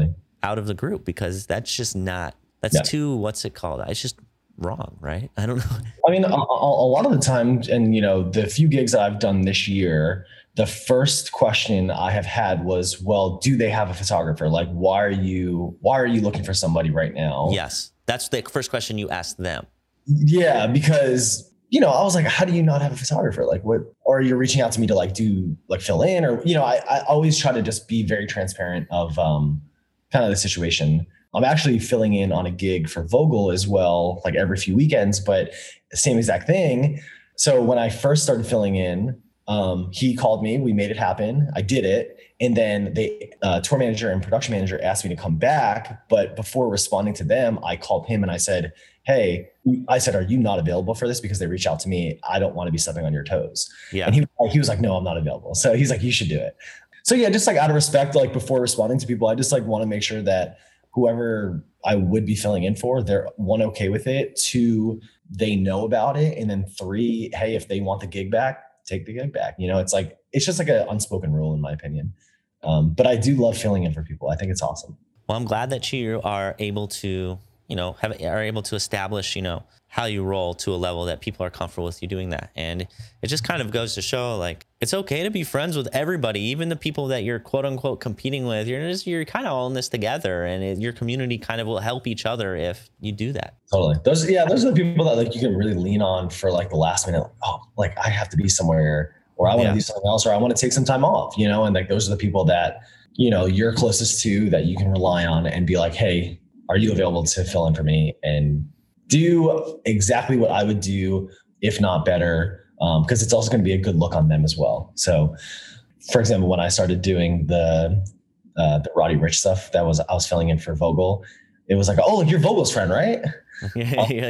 group because that's just not, too, what's it called? It's just wrong, right? I don't know. I mean, a lot of the time, and the few gigs that I've done this year, the first question I have had was, well, do they have a photographer? Like, why are you looking for somebody right now? Yes. That's the first question you asked them. Yeah, because, I was like, how do you not have a photographer? Like, what, or you're reaching out to me to like do like fill in, or, I always try to just be very transparent of kind of the situation. I'm actually filling in on a gig for Vogel as well, like every few weekends, but same exact thing. So when I first started filling in, he called me, we made it happen. I did it. And then the tour manager and production manager asked me to come back. But before responding to them, I called him and I said, hey, are you not available for this? Because they reached out to me. I don't want to be stepping on your toes. Yeah. And he was like, no, I'm not available. So he's like, you should do it. So yeah, just like out of respect, like before responding to people, I just like want to make sure that whoever I would be filling in for, they're one, okay with it. Two, they know about it. And then three, hey, if they want the gig back, take the gig back. It's just like an unspoken rule in my opinion. But I do love filling in for people. I think it's awesome. Well, I'm glad that you are able to, are able to establish, how you roll to a level that people are comfortable with you doing that. And it just kind of goes to show like, it's okay to be friends with everybody, even the people that you're quote unquote competing with. You're kind of all in this together, and your community kind of will help each other if you do that. Totally. Those are the people that like you can really lean on for like the last minute. Like, oh, like I have to be somewhere, or I want to do something else, or I want to take some time off, and like those are the people that, you're closest to, that you can rely on and be like, hey, are you available to fill in for me and do exactly what I would do, if not better, because it's also going to be a good look on them as well. So, for example, when I started doing the Roddy Ricch stuff, I was filling in for Vogel. It was like, oh, look, you're Vogel's friend, right? Yeah.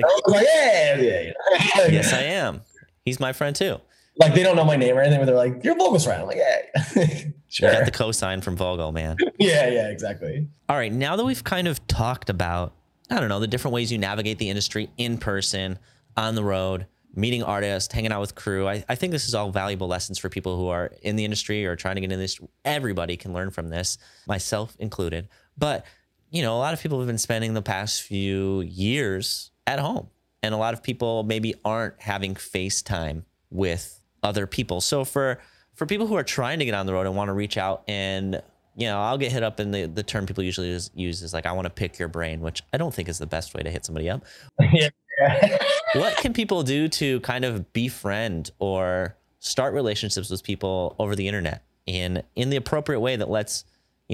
Yes, I am. He's my friend too. Like they don't know my name or anything, but they're like, you're Vogel's friend. I'm like, hey. Sure. You got the cosign from Vogel, man. Yeah, exactly. All right, now that we've kind of talked about, I don't know, the different ways you navigate the industry in person, on the road, meeting artists, hanging out with crew. I think this is all valuable lessons for people who are in the industry or trying to get in this. Everybody can learn from this, myself included. But, a lot of people have been spending the past few years at home, and a lot of people maybe aren't having FaceTime with other people. So for people who are trying to get on the road and want to reach out and, I'll get hit up in the term people usually use is like, I want to pick your brain, which I don't think is the best way to hit somebody up. Yeah. What can people do to kind of befriend or start relationships with people over the internet in the appropriate way that lets,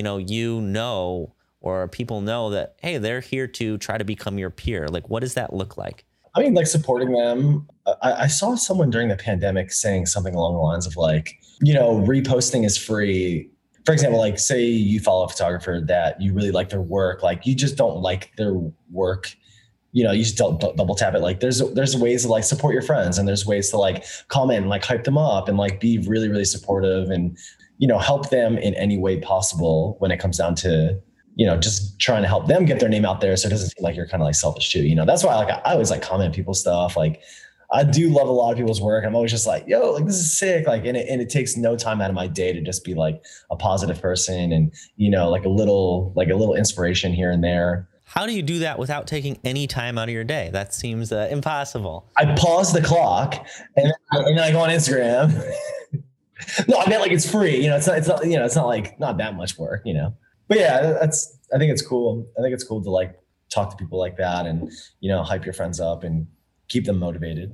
or people know that, hey, they're here to try to become your peer? Like, what does that look like? I mean, like supporting them. I saw someone during the pandemic saying something along the lines of like, reposting is free. For example, like say you follow a photographer that you really like their work, like you just don't like their work, you just don't double tap it. Like there's ways to like support your friends, and there's ways to like comment and like hype them up and like be really, really supportive and, help them in any way possible when it comes down to, just trying to help them get their name out there. So it doesn't seem like you're kind of like selfish too. That's why I always like comment people's stuff. Like I do love a lot of people's work. I'm always just like, yo, like this is sick. Like, and it takes no time out of my day to just be like a positive person and, like a little inspiration here and there. How do you do that without taking any time out of your day? That seems impossible. I pause the clock and then I go on Instagram. No, I mean, like it's free, it's not like not that much work, but yeah, I think it's cool. I think it's cool to like talk to people like that and, hype your friends up and keep them motivated,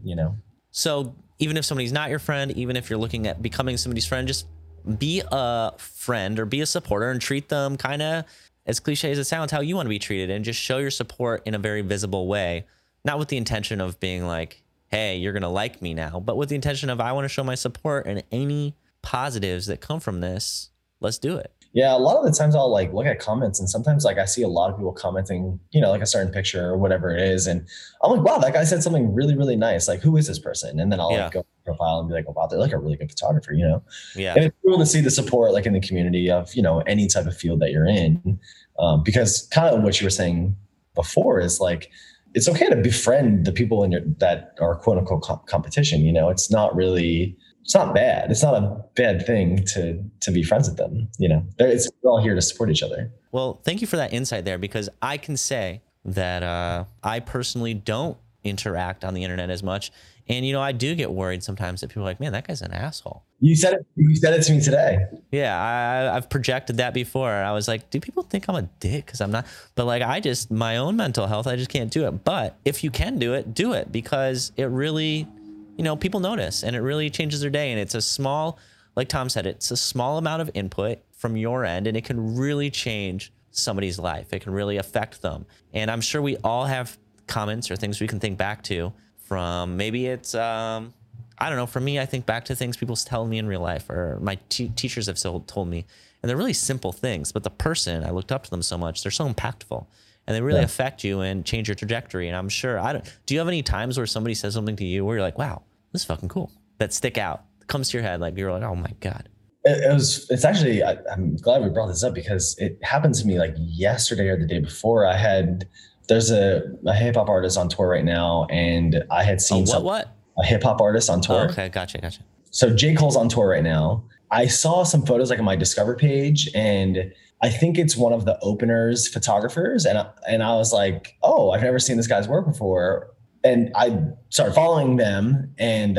So even if somebody's not your friend, even if you're looking at becoming somebody's friend, just be a friend or be a supporter and treat them kind of, as cliche as it sounds, how you want to be treated, and just show your support in a very visible way, not with the intention of being like, hey, you're going to like me now, but with the intention of, I want to show my support, and any positives that come from this, let's do it. Yeah, a lot of the times I'll like look at comments, and sometimes like I see a lot of people commenting, like a certain picture or whatever it is, and I'm like, wow, that guy said something really, really nice. Like, who is this person? And then I'll like go to the profile and be like, oh, wow, they're like a really good photographer, Yeah. And it's cool to see the support like in the community of any type of field that you're in, because kind of what you were saying before is like, it's okay to befriend the people that are quote unquote competition. It's not really. It's not bad. It's not a bad thing to be friends with them. We're all here to support each other. Well, thank you for that insight there, because I can say that I personally don't interact on the internet as much. And, I do get worried sometimes that people are like, man, that guy's an asshole. You said it to me today. Yeah, I've projected that before. I was like, do people think I'm a dick? Because I'm not. But like, my own mental health, I just can't do it. But if you can do it, because it really... people notice, and it really changes their day. And it's a small, like Tom said, it's a small amount of input from your end, and it can really change somebody's life. It can really affect them. And I'm sure we all have comments or things we can think back to from, maybe it's, I don't know. For me, I think back to things people tell me in real life, or my teachers have told me, and they're really simple things, but the person, I looked up to them so much, they're so impactful. And they really affect you and change your trajectory. And I'm sure, do you have any times where somebody says something to you where you're like, wow, this is fucking cool, that stick out, comes to your head, like you're like, oh my God. It's actually, I'm glad we brought this up, because it happened to me like yesterday or the day before. There's a hip hop artist on tour right now, and I had seen a hip hop artist on tour. Oh, okay. Gotcha. So J. Cole's on tour right now. I saw some photos like on my Discover page, and I think it's one of the openers photographers. And I was like, oh, I've never seen this guy's work before. And I started following them, and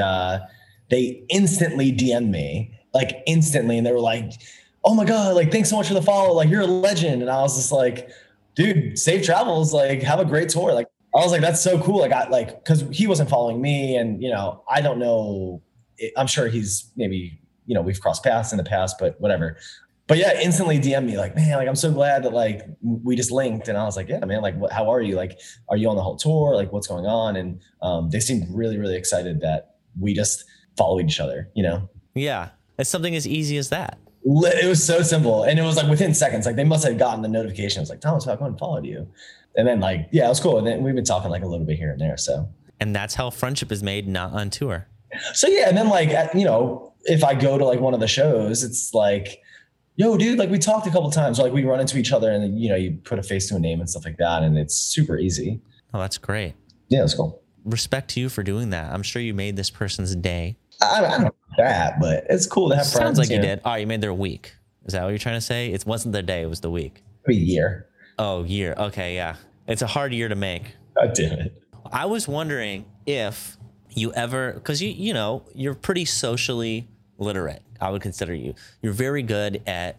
they instantly DM'd me, like instantly. And they were like, oh my God, like, thanks so much for the follow. Like, you're a legend. And I was just like, dude, safe travels, like, have a great tour. Like, I was like, that's so cool. Cause he wasn't following me, and, I don't know, I'm sure he's maybe, we've crossed paths in the past, but whatever. But yeah, instantly DM me like, man, like, I'm so glad that like we just linked. And I was like, yeah, man, like, how are you? Like, are you on the whole tour? Like, what's going on? And they seemed really, really excited that we just followed each other, Yeah. It's something as easy as that. It was so simple. And it was like within seconds, like they must have gotten the notification. It's like, Thomas, I followed you. And then like, yeah, it was cool. And then we've been talking like a little bit here and there. So, and that's how friendship is made, not on tour. So yeah. And then like, if I go to like one of the shows, it's like, yo, dude, like we talked a couple of times, or like we run into each other, and then, you put a face to a name and stuff like that. And it's super easy. Oh, that's great. Yeah, that's cool. Respect to you for doing that. I'm sure you made this person's day. I don't know that, but it's cool to have friends. Sounds like you did. Oh, you made their week. Is that what you're trying to say? It wasn't their day, it was the week. Maybe year. Oh, year. Okay, yeah. It's a hard year to make. God damn it. I was wondering if you ever, because you're pretty socially literate. I would consider you. You're very good at,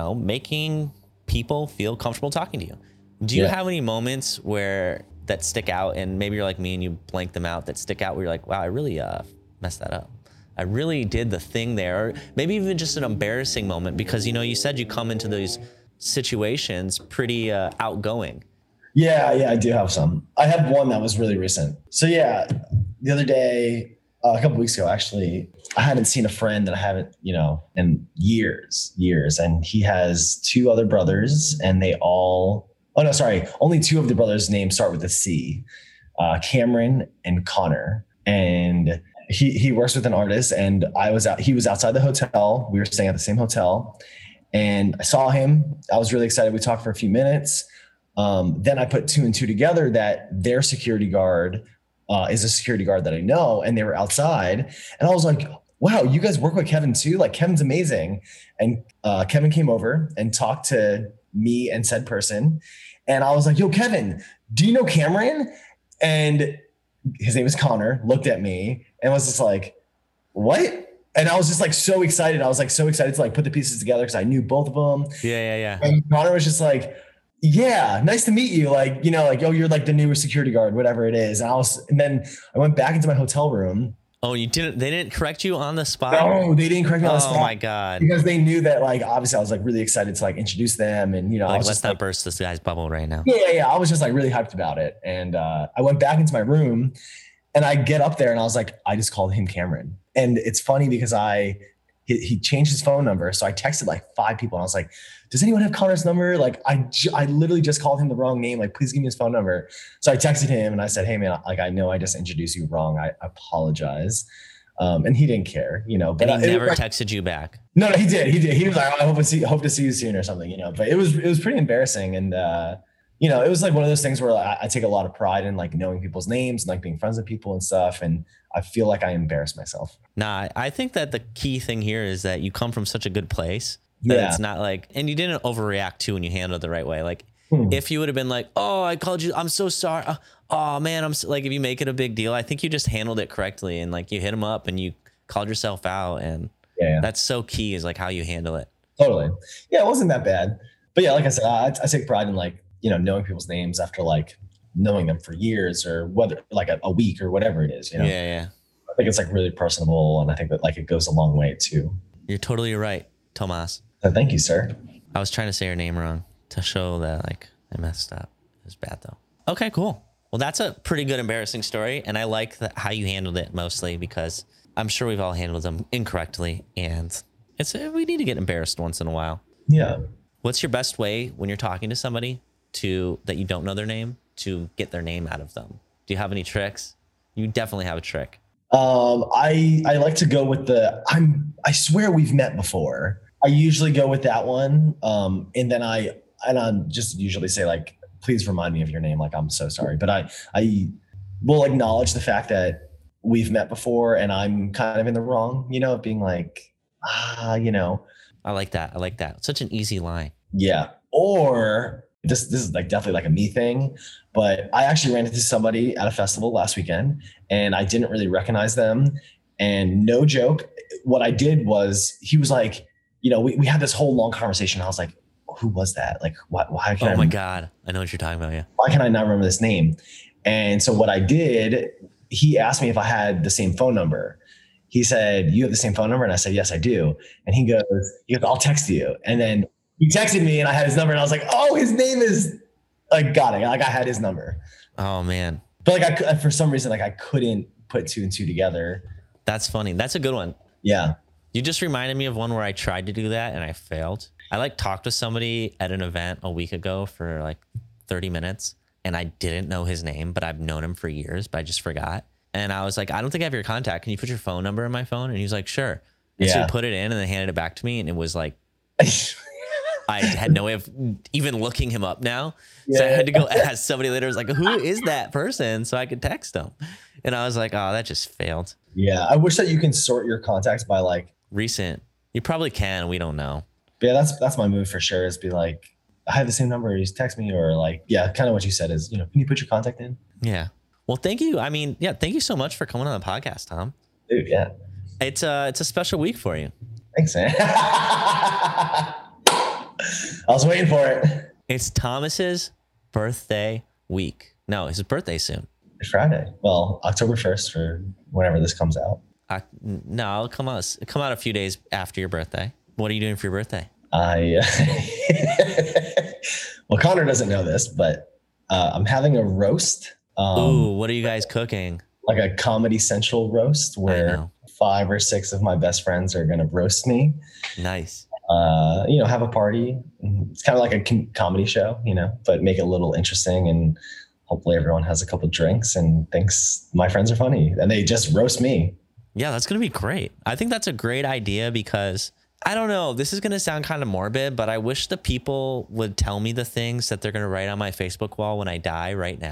making people feel comfortable talking to you. Do you have any moments where that stick out, and maybe you're like me and you blank them out, that stick out where you're like, wow, I really messed that up. I really did the thing there. Or maybe even just an embarrassing moment, because, you said you come into those situations pretty outgoing. Yeah, I do have some. I have one that was really recent. So yeah, the other day, a couple weeks ago, actually, I hadn't seen a friend that I haven't, in years. And he has two other brothers, and only two of the brothers' names start with a C, Cameron and Connor. And he works with an artist, and he was outside the hotel. We were staying at the same hotel, and I saw him. I was really excited. We talked for a few minutes. Then I put two and two together that their security guard is a security guard that I know, and they were outside, and I was like, wow, you guys work with Kevin too? Like, Kevin's amazing. And Kevin came over and talked to me and said person. And I was like, yo, Kevin, do you know Cameron? And his name is Connor, looked at me and was just like, what? And I was just like so excited. I was like so excited to like put the pieces together because I knew both of them. Yeah. And Connor was just like, yeah, nice to meet you. Like, like, oh, you're like the newer security guard, whatever it is. And then I went back into my hotel room. Oh, they didn't correct you on the spot? No, they didn't correct me on the spot. Oh my God. Because they knew that, like, obviously I was like really excited to like introduce them. And, I was let's just not like, burst this guy's bubble right now. Yeah. I was just like really hyped about it. And I went back into my room and I get up there and I was like, I just called him Cameron. And it's funny because he changed his phone number. So I texted like 5 people and I was like, does anyone have Connor's number? Like I literally just called him the wrong name. Like, please give me his phone number. So I texted him and I said, hey man, like, I know I just introduced you wrong. I apologize. And he didn't care, but and he never texted you back. No, he did. He was like, I hope to see you soon or something, but it was pretty embarrassing. And, it was like one of those things where I take a lot of pride in like knowing people's names and like being friends with people and stuff. And I feel like I embarrassed myself. Nah, I think that the key thing here is that you come from such a good place that it's not like, and you didn't overreact to when you handled it the right way. Like if you would have been like, oh, I called you, I'm so sorry. Oh man, I'm so, like, if you make it a big deal, I think you just handled it correctly. And like you hit him up and you called yourself out. And that's so key is like how you handle it. Totally. Yeah, it wasn't that bad. But yeah, like I said, I take pride in like, knowing people's names after like knowing them for years or whether like a week or whatever it is, Yeah. I think it's like really personable. And I think that like it goes a long way too. You're totally right, Tomas. Thank you, sir. I was trying to say your name wrong to show that like I messed up. It was bad though. Okay, cool. Well, that's a pretty good embarrassing story. And I like how you handled it mostly because I'm sure we've all handled them incorrectly. And we need to get embarrassed once in a while. Yeah. What's your best way when you're talking to somebody that you don't know their name to get their name out of them? Do you have any tricks? You definitely have a trick. I like to go with I swear we've met before. I usually go with that one. And then I'm just usually say like, please remind me of your name. Like, I'm so sorry. But I will acknowledge the fact that we've met before and I'm kind of in the wrong, of being like, I like that. Such an easy line. Yeah. Or this is like definitely like a me thing, but I actually ran into somebody at a festival last weekend and I didn't really recognize them. And no joke, what I did was he was like, we had this whole long conversation. I was like, who was that? Like, why can my God. I know what you're talking about. Yeah. Why can I not remember this name? And so what I did, he asked me if I had the same phone number. He said, you have the same phone number? And I said, yes, I do. And he goes, I'll text you. And then he texted me and I had his number and I was like, oh, his name is like, got it. Like I had his number. Oh man. But like for some reason, like I couldn't put 2 and 2 together. That's funny. That's a good one. Yeah. You just reminded me of one where I tried to do that and I failed. I like talked to somebody at an event a week ago for like 30 minutes and I didn't know his name, but I've known him for years, but I just forgot. And I was like, I don't think I have your contact. Can you put your phone number in my phone? And he was like, sure. And so he put it in and then handed it back to me. And it was like, I had no way of even looking him up now. So I had to go ask somebody later. I was like, who is that person? So I could text them. And I was like, oh, that just failed. Yeah. I wish that you can sort your contacts by like recent. You probably can. We don't know. But yeah, that's my move for sure is be like, I have the same number. You text me or like, kind of what you said is, can you put your contact in? Yeah. Well, thank you. I mean, thank you so much for coming on the podcast, Tom. Dude, yeah. It's a special week for you. Thanks, man. I was waiting for it. It's Thomas's birthday week. No, his birthday's soon. It's Friday. Well, October 1st for whenever this comes out. No, it'll come out a few days after your birthday. What are you doing for your birthday? Well, Connor doesn't know this, but I'm having a roast. Ooh, what are you guys cooking? Like a Comedy Central roast where 5 or 6 of my best friends are going to roast me. Nice. Have a party. It's kind of like a comedy show, but make it a little interesting and hopefully everyone has a couple drinks and thinks my friends are funny and they just roast me. Yeah, that's going to be great. I think that's a great idea because I don't know, this is going to sound kind of morbid, but I wish the people would tell me the things that they're going to write on my Facebook wall when I die right now.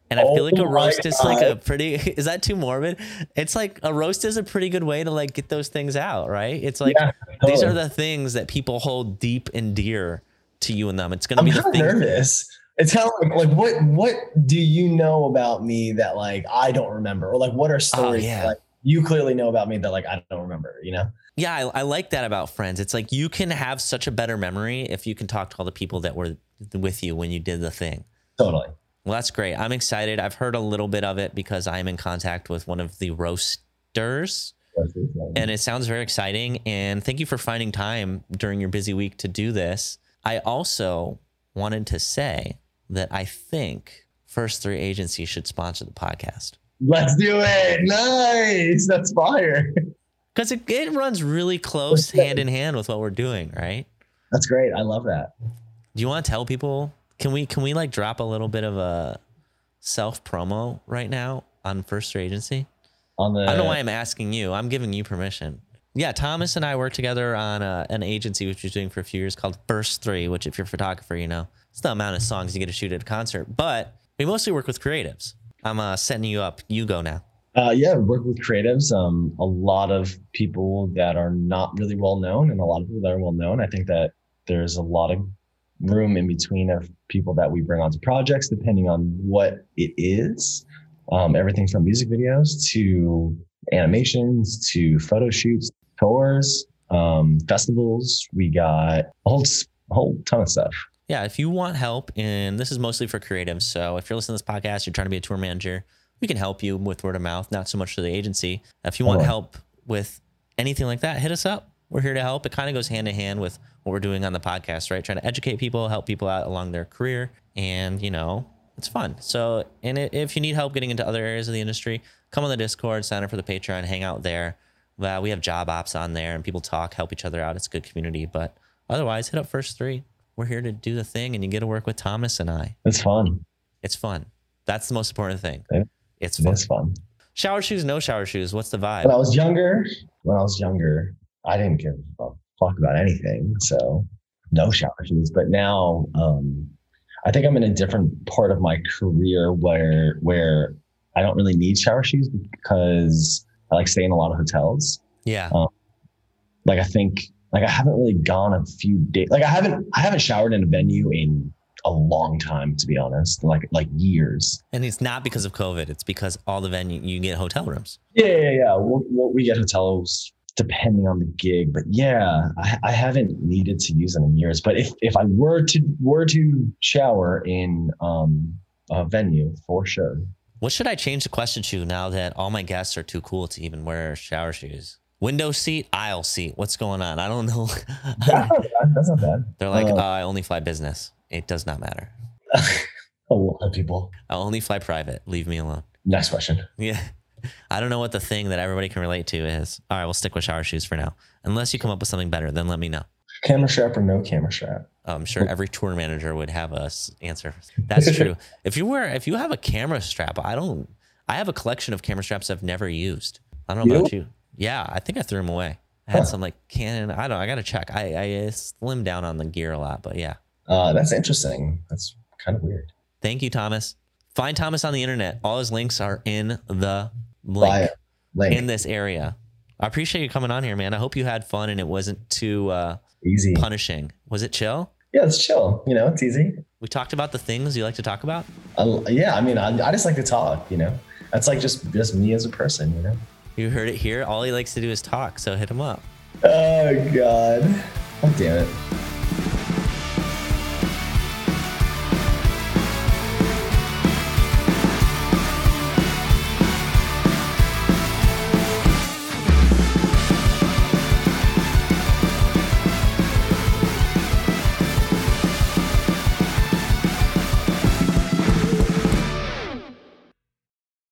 And I feel like a Oh my roast is like a God. pretty, is that too morbid? It's like a roast is a pretty good way to like get those things out, right? It's like, Yeah, these are totally. the things that people hold deep and dear to you and them. It's going to I'm be the kind of thing. nervous. It's kind of like what do you know about me that like I don't remember, or like what are stories yeah. that, like you clearly know about me that like I don't remember, you know? Yeah, I like that about friends. It's like you can have such a better memory if you can talk to all the people that were with you when you did the thing. Totally. Well, that's great. I'm excited. I've heard a little bit of it because I'm in contact with one of the roasters, and it sounds very exciting. And thank you for finding time during your busy week to do this. I also wanted to say that I think First Three Agency should sponsor the podcast. Let's do it. Nice. That's fire. Because it runs really close hand in hand with what we're doing, right? That's great. I love that. Do you want to tell people? Can we like drop a little bit of a self promo right now on First Three Agency? On the I don't know why I'm asking you. I'm giving you permission. Yeah, Thomas and I worked together on an agency which we're doing for a few years called First Three, which if you're a photographer, you know, it's the amount of songs you get to shoot at a concert. But we mostly work with creatives. I'm setting you up. You go now. Yeah, work with creatives. A lot of people that are not really well known, and a lot of people that are well known. I think that there's a lot of room in between of people that we bring onto projects, depending on what it is. Everything from music videos to animations to photo shoots, tours, festivals. We got a whole ton of stuff. Yeah, if you want help, and this is mostly for creatives. So if you're listening to this podcast, you're trying to be a tour manager, we can help you with word of mouth, not so much to the agency. If you want help with anything like that, hit us up. We're here to help. It kind of goes hand in hand with what we're doing on the podcast, right? Trying to educate people, help people out along their career. And, you know, it's fun. So, and if you need help getting into other areas of the industry, come on the Discord, sign up for the Patreon, hang out there. We have job ops on there and people talk, help each other out. It's a good community. But otherwise, hit up First Three. We're here to do the thing, and you get to work with Thomas and I. It's fun. It's fun. That's the most important thing. It's fun. fun. It's fun. Shower shoes, no shower shoes. What's the vibe? When I was younger, I didn't give a fuck about anything. So no shower shoes. But now, I think I'm in a different part of my career where I don't really need shower shoes because I like staying in a lot of hotels. Yeah. I think I haven't really gone a few days. I haven't showered in a venue in a long time, to be honest, like years. And it's not because of COVID. It's because all the venue, you get hotel rooms. Yeah. We get hotels depending on the gig, but yeah, I haven't needed to use them in years. But if I were to shower in a venue, for sure. What should I change the question to now that all my guests are too cool to even wear shower shoes? Window seat, aisle seat. What's going on? I don't know. That's not bad. They're like, I only fly business. It does not matter. A lot of people. I'll only fly private. Leave me alone. Next question. Yeah. I don't know what the thing that everybody can relate to is. All right, we'll stick with shower shoes for now. Unless you come up with something better, then let me know. Camera strap or no camera strap? I'm sure every tour manager would have a answer. That's true. If you have a camera strap, I have a collection of camera straps I've never used. I don't know about you. Yeah, I think I threw them away. I had some like Canon. I got to check. I slimmed down on the gear a lot, but yeah. That's interesting. That's kind of weird. Thank you, Thomas. Find Thomas on the internet. All his links are in the link in this area. I appreciate you coming on here, man. I hope you had fun and it wasn't too easy, punishing. Was it chill? Yeah, it's chill. You know, it's easy. We talked about the things you like to talk about. Yeah, I mean, I just like to talk. You know, that's like just me as a person. You know. You heard it here. All he likes to do is talk. So hit him up. Oh God! Oh damn it.